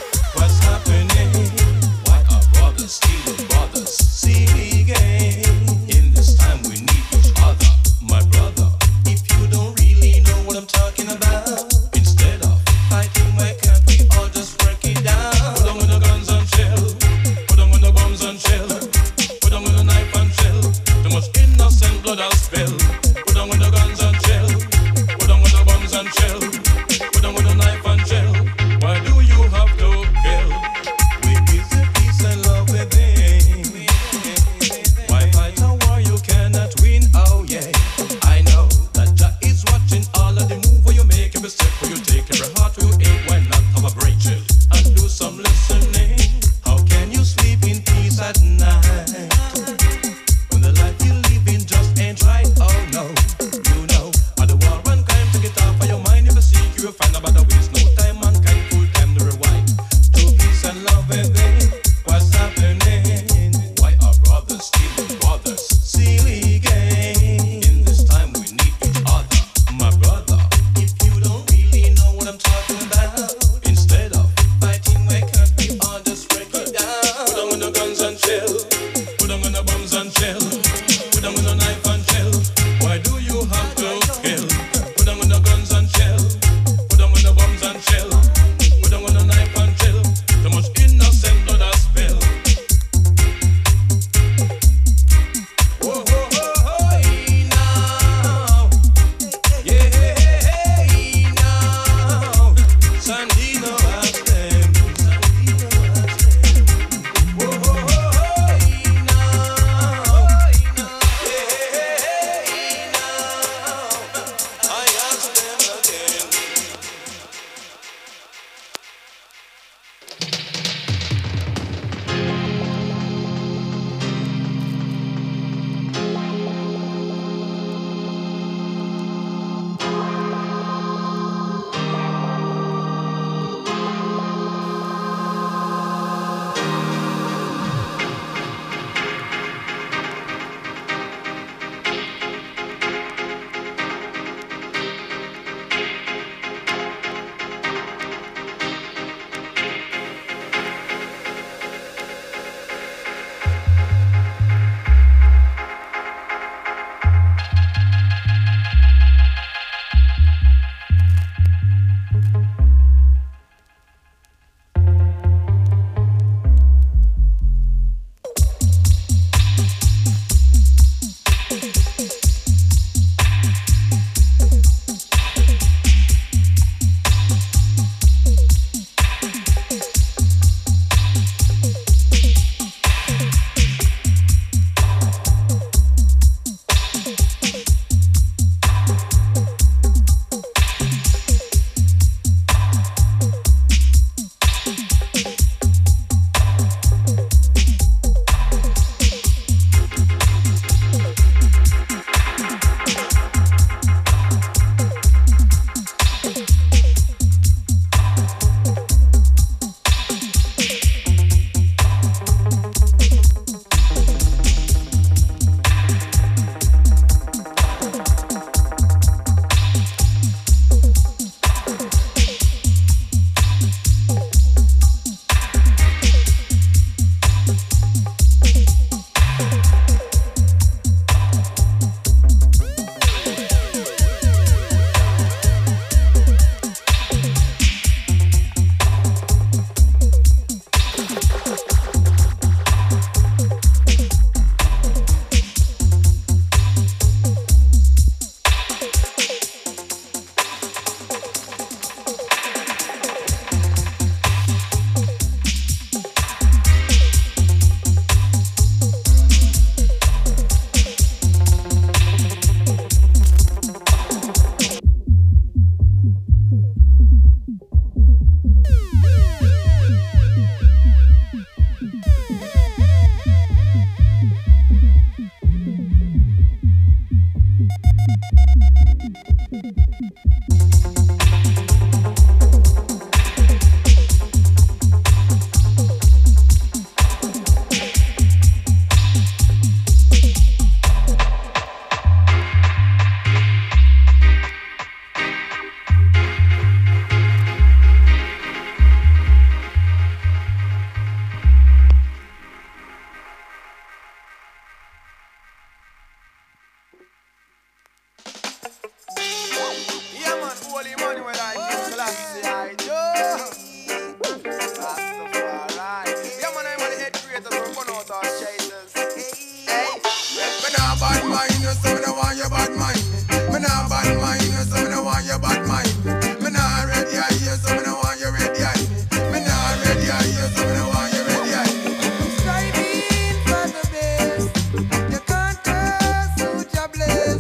you, so me no want you bad mind me. Me nah bad mind you, so me no want you bad mind me. Me nah ready I hear, so me no want you ready I me. Me nah ready I hear, so me no want you ready I me. I'm striving for the best. You can't curse who you bless.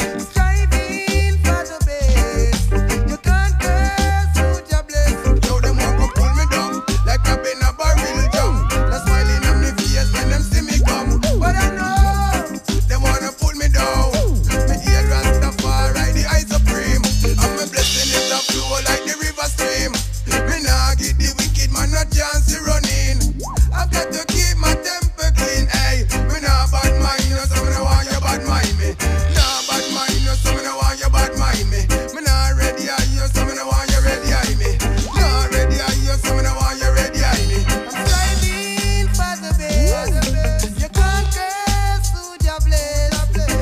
Striving for the best. You can't curse who you bless. Yo, them want to pull me down like I've been a barrel jump. They're smiling on me face when them see me come. But I know they wanna put me down. Me hear Rastafari, the eye supreme. And my blessing is a flow like the river stream. Me nah get the wicked man a chance to run in. I've got to keep my temper clean. Hey, me nah bad mind you, so me no want you bad mind me. Nah bad mind you, so me no want you bad mind me. Me nah ready I you, so me no want you ready I me. Nah ready I you, so me no want you ready I me. I'm striving for the best. You can't curse who you bless.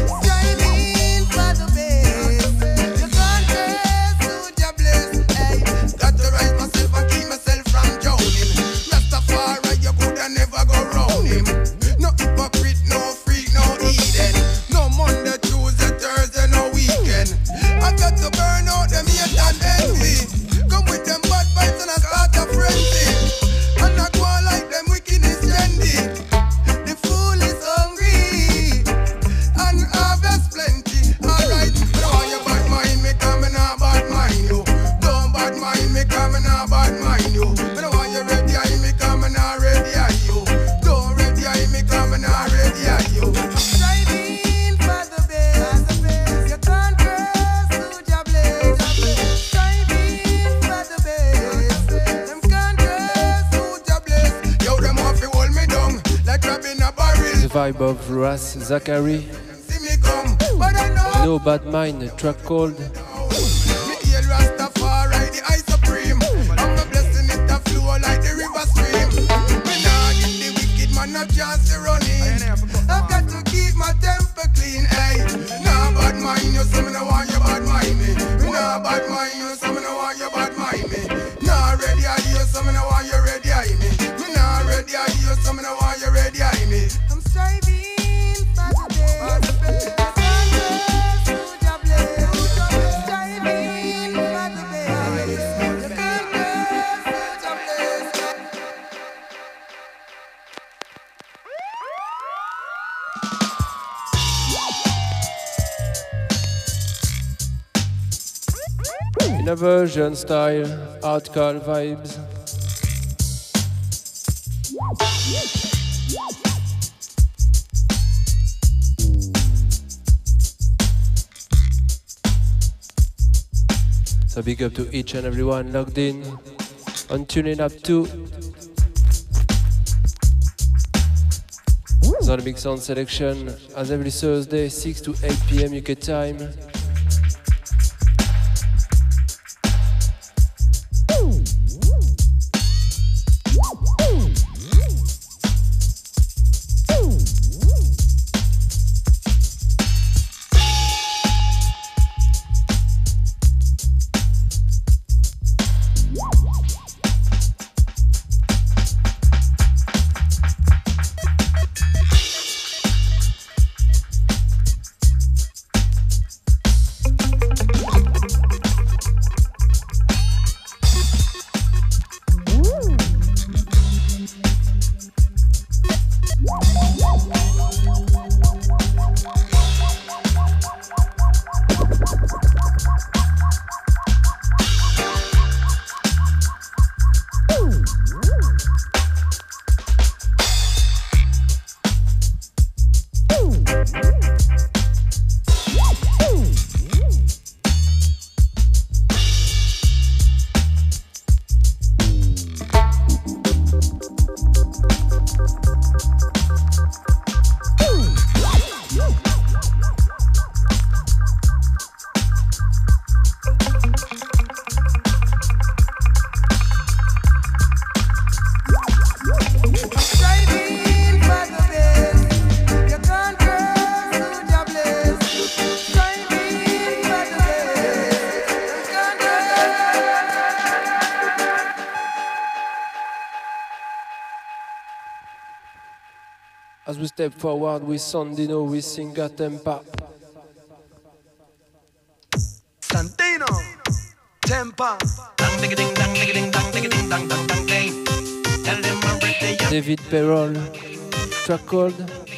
Striving for the best. You can't curse who you bless. Hey, Got to rise myself and keep myself from drowning. Rastafari, you coulda never go round him. No hypocrite, no freak, no Eden. No Monday, Tuesday, Thursday, no weekend. I got to burn out them hate and envy. Come with them bad vibes and I start a frenzy. And I go on like them wicked is trendy. The fool is hungry and harvest plenty. Alright, but I want you bad mind me, come and I bad mind you. Don't bad mind me, come and I bad mind you. But I want you ready, I me, come and I ready, I you. Don't ready, I me, come and I ready, I you. I'm striving for the best. You can't curse who you bless. Striving for the best. Them can't curse who you bless. Yo, them off you hold me down like crab in a barrel. The vibe of Ras Zachary. See me come, but I know No Bad Mind, a track called me hail Rastafari, the eye supreme. I'm a blessing it a flow like the river stream. Me nah get the wicked man a chance to run in. I've got to keep my temper clean. Hey, nah bad mind you, so me no want you bad mind me. Me nah bad mind you, so me no want you bad mind me. Nah ready I hear, so me no want you ready I me. Me nah ready I hear, so me no want you ready I me. I'm striving for the best. You can't curse who you bless. Striving for the best. You can't curse who you bless. in a version style, hardcore vibes. So big up to each and everyone logged in on tuning up to Zonic Sound Selection as every Thursday, six to eight p m U K time. As we step forward with Sandino, we sing a tempa. David Perrol, track called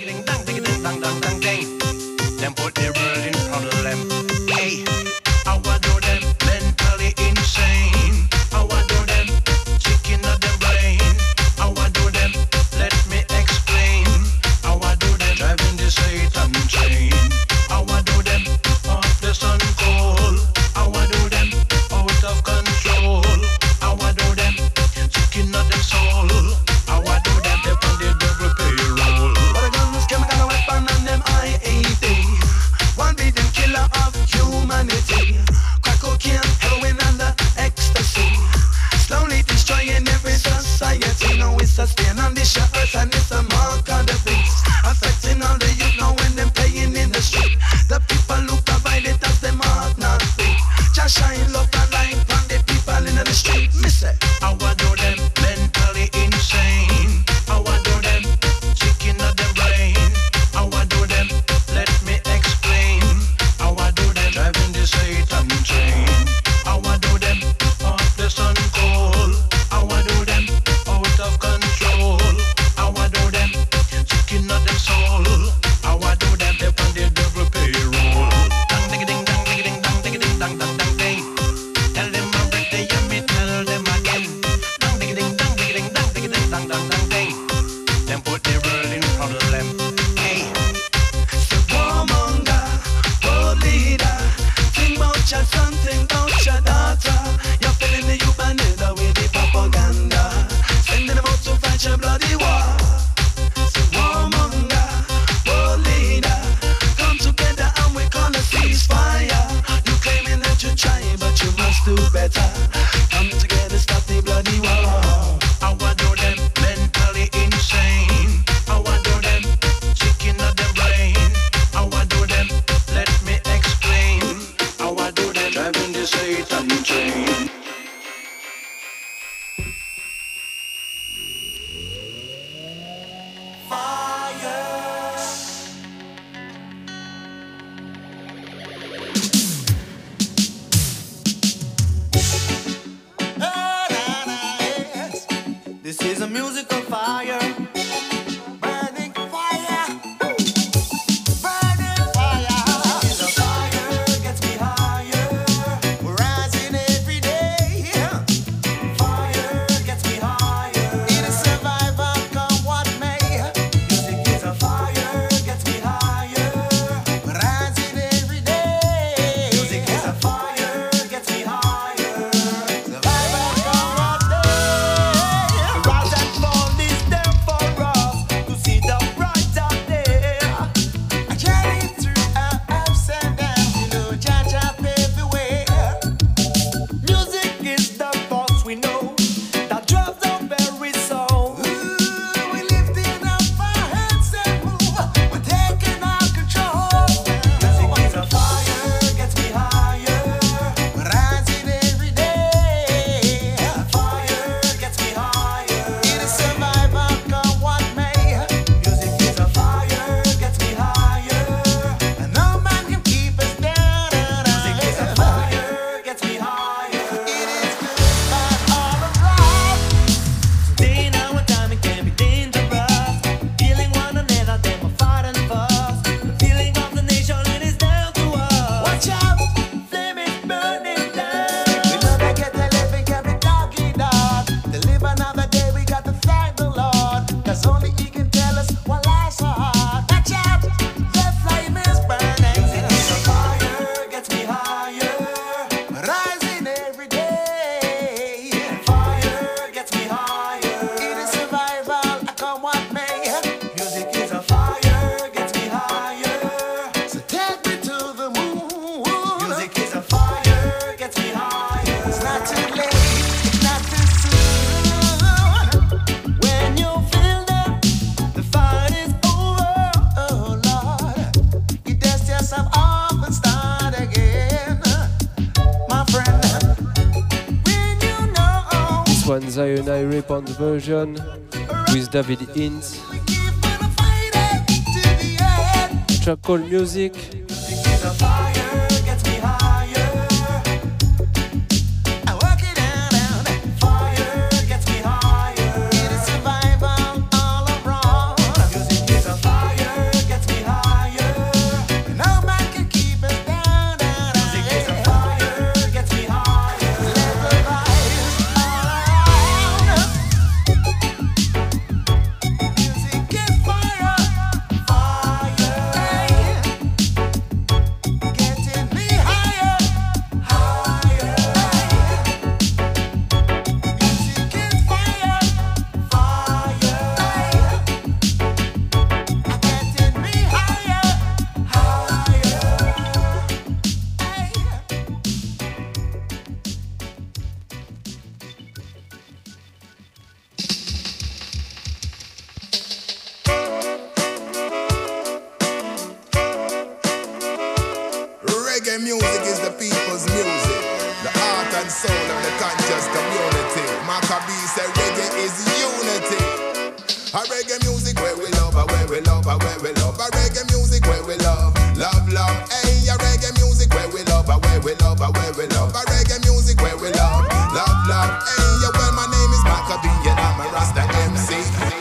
Them put the world in problem. Hey, how I do them mentally insane? How I do them chicken of the brain? How I do them? Let me explain. How I do them driving the Satan train? How I do them off the sun cold? How I do them out of control? How I do them chicken of them soul? How I do them they on the double payroll? But the guns, chemical weapon and them I A T. One be them killer of humanity. Crack cocaine, heroin and the ecstasy. Slowly destroying every society. Now it's a stain on the earth and it's a mark of the beast. Affecting all the youth now when them playing in the street. The people who provide it as them heart not beat. Just shine love and light on the people in the street. Me say, how I do them mentally insane? How I do them chicken of the brain? How I do them? Let me explain. How I do them driving the Satan train? How I do them off the sun cold? How I do them out of control? How I do them chicken of them soul? How I do them they on the double payroll? Dang ding ding dang ding ding dang ding ding dang dang dang ding. Tell them I'm ready, you me tell them again. Dang ding ding dang ding ding dang ding ding dang dang dang ding. Them put the world in problem. Hey, so warmonger, world leader, think about your son, think about your daughter. You're feeling the youth and the with the propaganda, sending them out to fight your bloody war. So warmonger, world leader, come together and we call a ceasefire. You claiming that you try, but you must do better. Come together, stop the bloody war. How I do them mentally insane? How I do them chicken of the brain? How I do them? Let me explain. How I do them driving the Satan train? This is a musical fire. Burning fire. Burning fire. This is a fire, gets me higher. We're rising every day. Fire gets me higher. In a survivor, come what may. Music is a fire, gets me higher. We're rising every day. Music is a fire, gets me higher. Survivor, come what may. Rise and fall is there for us to see the brighter day. I journey through our ups and downs, you know, judge up everywhere. Music is the force we know that drives our very soul. Ooh, we lifting up our hands and move. We're taking our control. Music is a fire, gets me higher. We're rising every day. Fire gets me higher. In a survivor, come what may. Music is a fire, gets me higher. And no man can keep us down. Music is a fire, gets me higher. It is good, but all around. Today in our time it can be dangerous. Feeling one another, them a fight and fuss. The feeling of the nation, it is down to us. Watch out, flame is burning down. We know they get a living, can be doggy dog. To live another day, we got to thank the Lord. Cause only He can tell us what lies so hard. Watch out, the flame is burning. Music is a fire, gets me higher. Rising every day. Fire gets me higher. In a survival, I come what may. Music is a fire, gets me higher. So take me to the moon. Music is a fire, gets me higher. It's not too late, it's not too soon. When you feel that the fight is over, oh Lord, you dust yourself off and start again, my friend. When you know this one Zion I Rip on the version with David Ince. keep on fighting to the end. Track called Music. Music is a fire, gets me higher. A reggae music where we love, a where we love, a where we love. A reggae music where we love, love, love. Hey, a reggae music where we love, a where we love, a where we love. A reggae music where we love, love, love. Hey, yeah, well, my name is Maccabee and I'm a Rasta M C.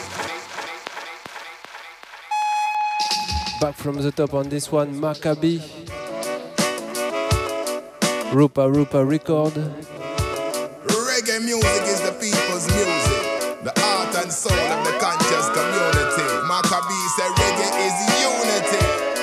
Back from the top on this one, Maccabee. Rupa Rupa record. Reggae music is the people's music, the art and soul of the conscious community. Maccabee said reggae is unity.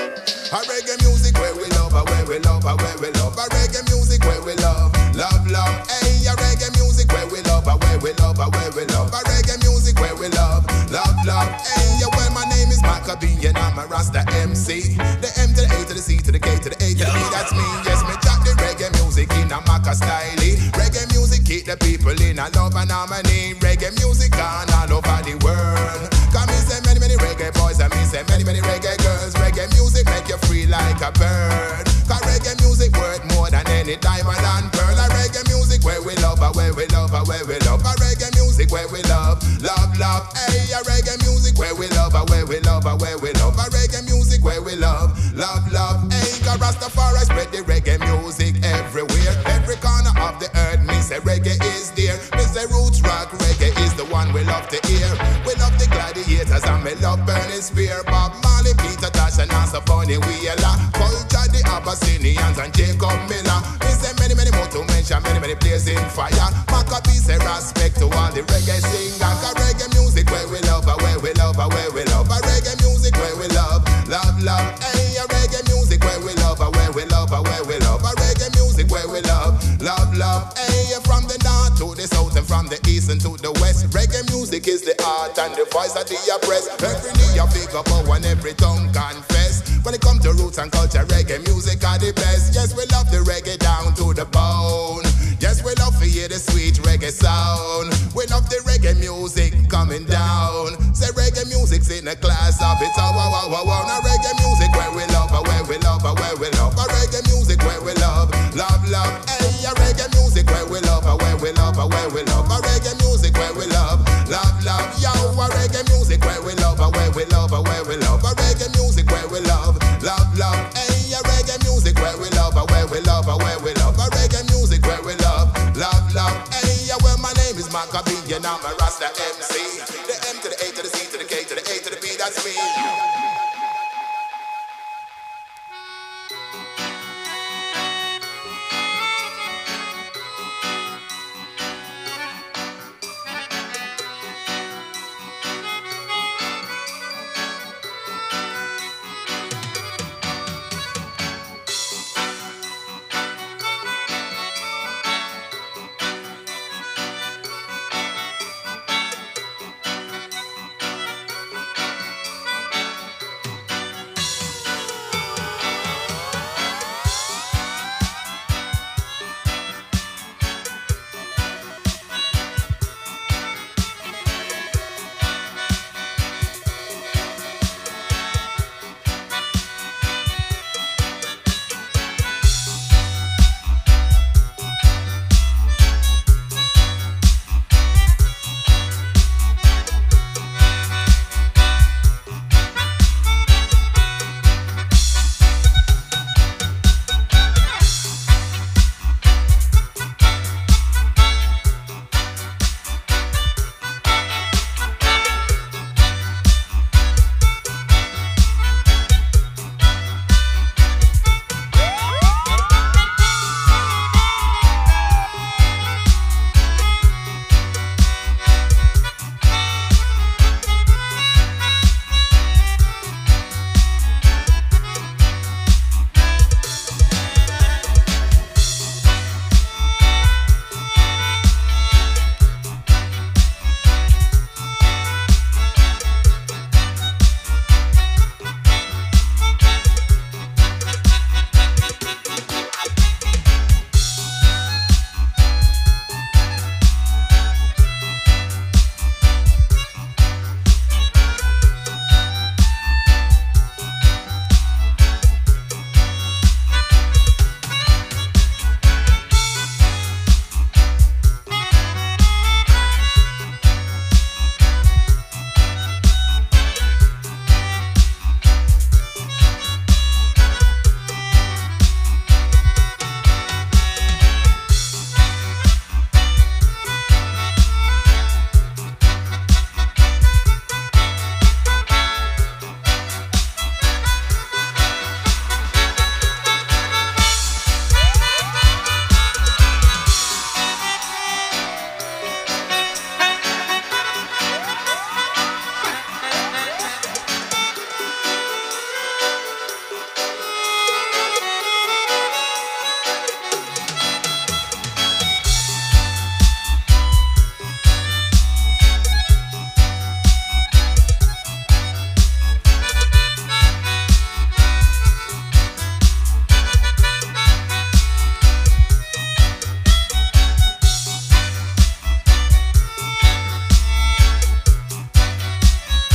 A reggae music where we love, a where we love, a where we love. A reggae music where we love, love, love. Hey, a reggae music where we love, a where we love, a where we love. A reggae music where we love, love, love. Hey, yeah, well, my name is Maccabee and I'm a Rasta M C. The M to the A to the C to the K to the A to the B, that's me. Yes, me chat the reggae music in a Macca style. Reggae music keep the people in a love and harmony. Reggae music on all over the world. Come me say many, many reggae boys and me say many, many reggae girls. Reggae music make you free like a bird. Cause reggae music worth more than any diamond and pearl. A reggae music where we love, a where we love, a where we love. A reggae music where we love, love, love. Hey, a reggae music where we love, a where we love, a where we love. A reggae music where we love, love, love. Hey, cause Rastafari spread the reggae music everywhere. Every corner of the earth, me say reggae is there. Me say roots rock, reggae is the one we love to hear. We love the gladiators and me love burning spear. Bob Marley, Peter Tosh and Asa Bunny Wheeler. Culture, the Abyssinians and Jacob Miller. Me say many, many more to mention, many, many blazing fire. Maccabee say respect to all the reggae singers. Cause reggae music where we love, a where we love, a where we love. A reggae music where we love, love, love. Hey, a reggae music where we love, a where we love, a where we love. A reggae music where we love, love, love. Hey, from the north to the south and from the east and to the west. Reggae music is the art and the voice of the oppressed. Every knee a big up and every tongue confess. When it comes to roots and culture, reggae music are the best. Yes, we love the reggae down to the bone. Yes, we love to hear the sweet reggae sound. We love the reggae music coming down. Say reggae music's in a class of its own. Wow, wow, wow, wow. Now reggae music where we love, a where we love, a where we love. A reggae music where we love, love, love. Hey, a reggae music where we love, a where we love, a where we love. A reggae music where we love, love, love. Yo, a reggae music where we love, a where we love, a where we love. A reggae music where we love, love, love. Hey, a reggae music where we love, a where we love, a where we love. A reggae music where we love, love, love. Hey, yeah, well, my name is Maccabee and I'm a Rasta M C. The M to the A to the C to the K to the A to the B, that's me.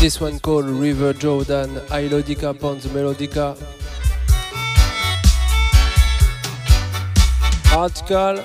This one called River Jordan, Ilodica Pons Melodica. Article.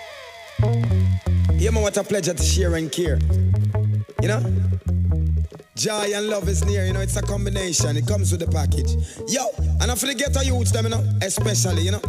Yeah, man, what a pleasure to share and care. You know? Joy and love is near, you know, it's a combination. It comes with the package. Yo, and I feel the ghetto youths, them, you know, especially, you know.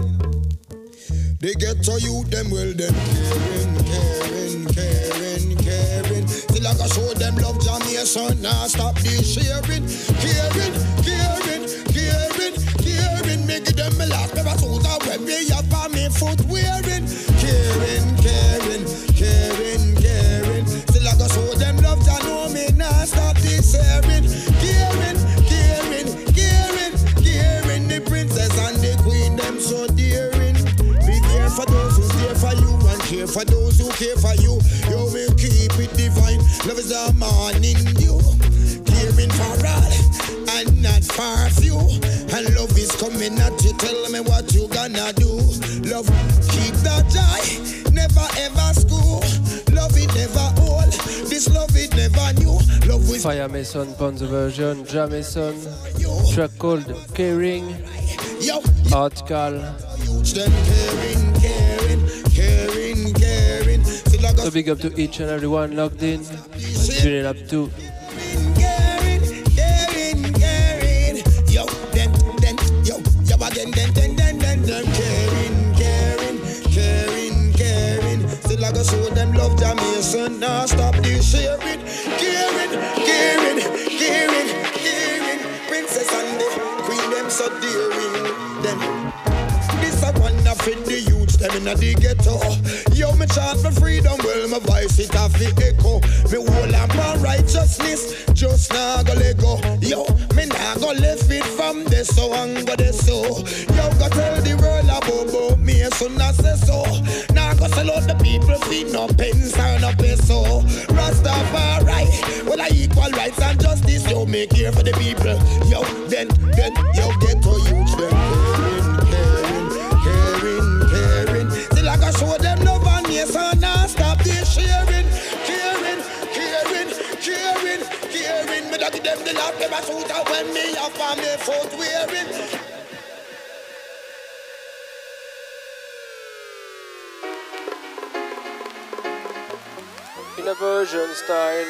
The ghetto youth, them, well, them caring, caring, caring, caring. Till I go show them love, Jamaican, now stop this sharing. Caring, caring, caring, caring. Make them a laugh, never told her when we have for me foot wearing. Caring, caring, caring, caring. Till I go show them love, Jah know me, now stop this sharing. Caring, caring, caring, caring. The princess and the queen, them so daring. Be there for those who's there for you and care for those who care for you. You will keep it divine. Love is a man in you. Caring for all and not for few. And love is coming at you. Tell me what you gonna do. Love, keep that joy. Never ever school. Love it never old. This love it never new. Love with Fire Mason on the version. Jamison. Track called Caring. Article. Caring, caring, caring, caring. So big up to each and everyone logged in. Tuning up to Caring, caring, caring. Yo, then, then, yo, yo again, then, then, then, then, then. Caring, caring, caring, caring. Still I go show them love, Jamaican. Now stop this sharing. Caring, caring, caring, caring. Princess and the queen, them so daring. Then. I wanna fit the youths, them inna the ghetto. Yo, me chant for freedom, well, my voice it have the echo. Me hold on my righteousness, just now go let go. Yo, me nah go left it from this, so I'm go this so. Yo, go tell the world about me, so not say so. Now go sell out the people, feed no pence or no peso. Rastafari, well, I equal rights and justice. Yo, make care for the people. Yo, then, then, yo, ghetto youths, them. Caring, caring, still I gotta show them love and yes and now stop this sharing. Caring, caring, caring, caring. Me da give them the love, them a shoot out when me have on me foot wearing. in a version style.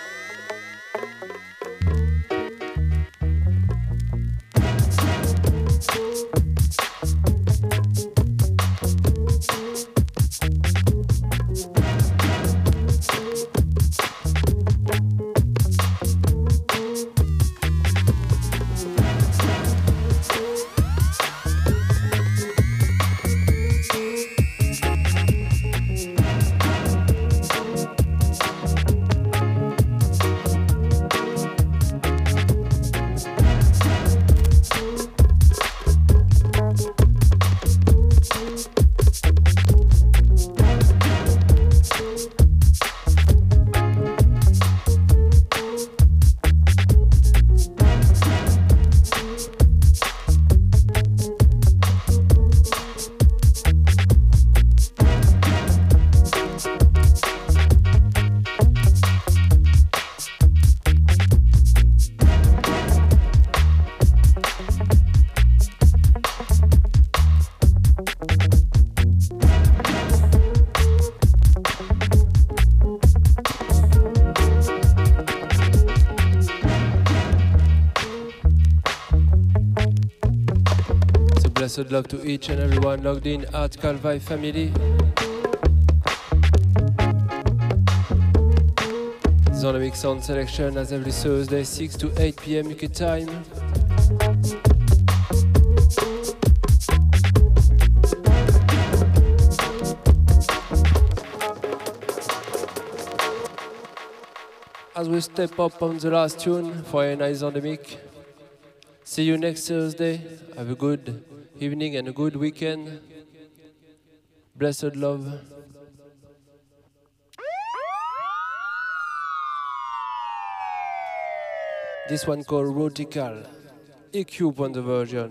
Blessed love to each and everyone logged in at Calvi family. Zonamic sound selection as every Thursday, six to eight p m U K time. As we step up on the last tune for a nice on the mic. See you next Thursday. Have a good evening and a good weekend. Blessed love. This one called Rotical. E Q on the version.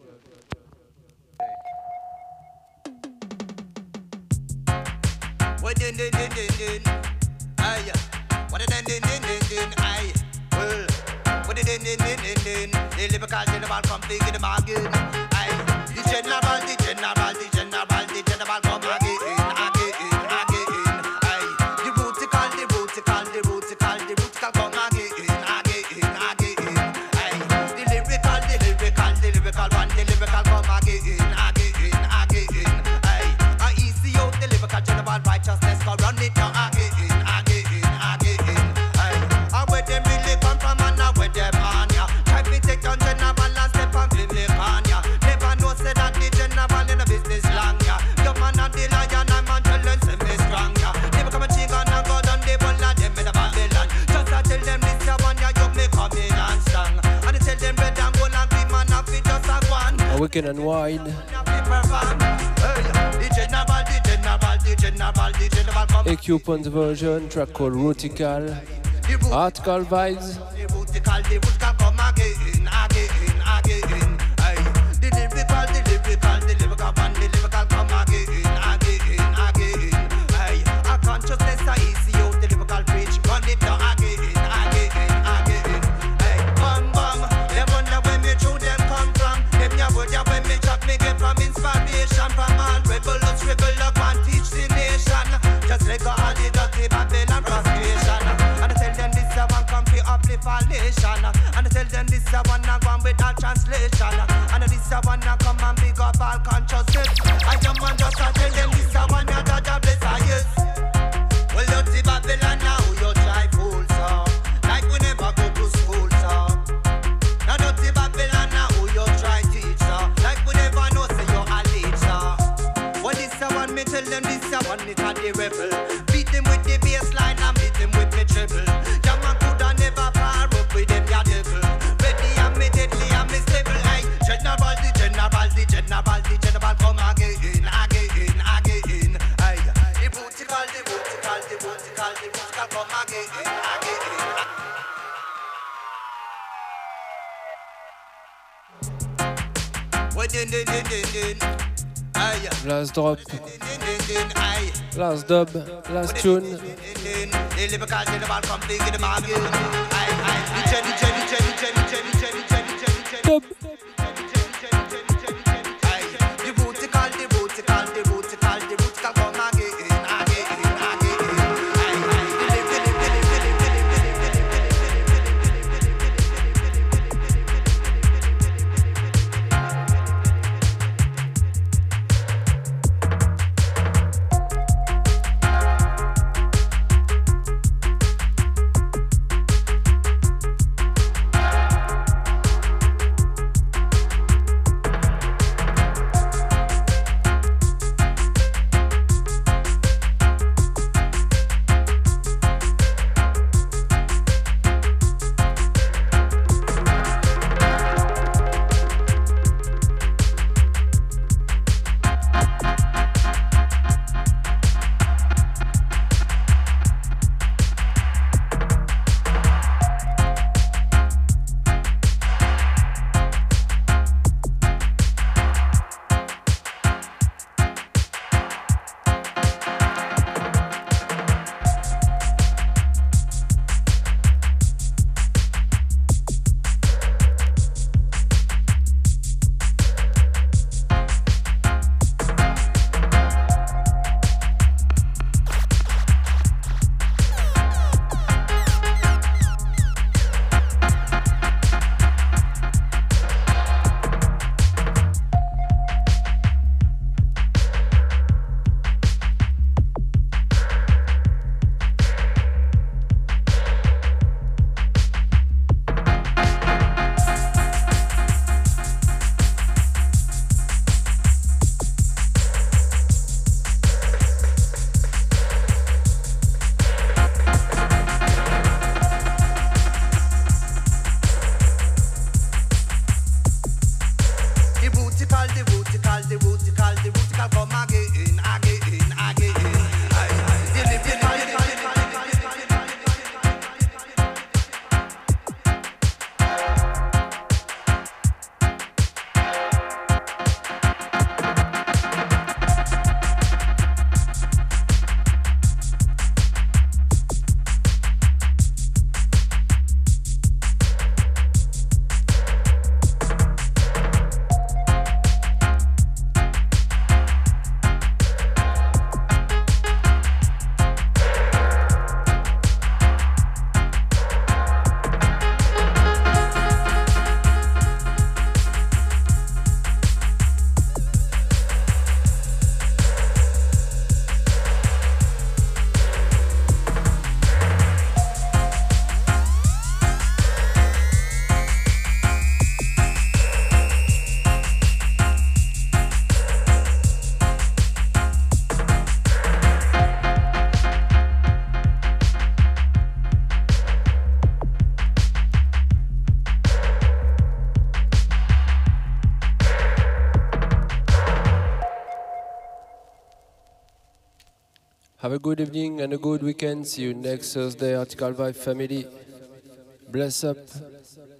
What din din din din din? Aye. What din din din din din? Aye. Well. What din din din din din? The lyrical general complete in the bargain. Aye. The general, the general, the general, the general come again, again, again. Aye. The rootical, the rootical, the rootical, the rootical come again, again. can unwind. A coupon version, track called Rutical. Article vibes. And I tell them this I wanna go on with all translation. And this I wanna come and big up all consciousness. I am man just I tell them this I wanna judge a bless I yes. Well dirty Babylon now you try fool so. Like we never go to school so. Now dirty Babylon now you try teach so. Like we never know say you a lead so. Well this I want me tell them this I want it at the rebel. Beat them with the bass line and beat them with the treble. Jaman coulda never par up with them ya devil. Ready and me deadly and me stable. Hey, general the general the general the general come again again again. Hey, the vertical the vertical the vertical the vertical come again again. What din din din din din. Hey. Last drop. Last dub. Last tune. The lyrical general come big in the market. Aye, aye, the Jenny, Jenny, Jenny, Jenny, Jenny, Jenny, Jenny, Jenny, Jenny. Aye, the vertical, the vertical, the vertical, the vertical come again, again, again. Aye, aye, the live, the live, the live, the live, the live, the live, the live, Have a good evening and a good weekend. See you next Thursday, Article Vibe family. Bless up.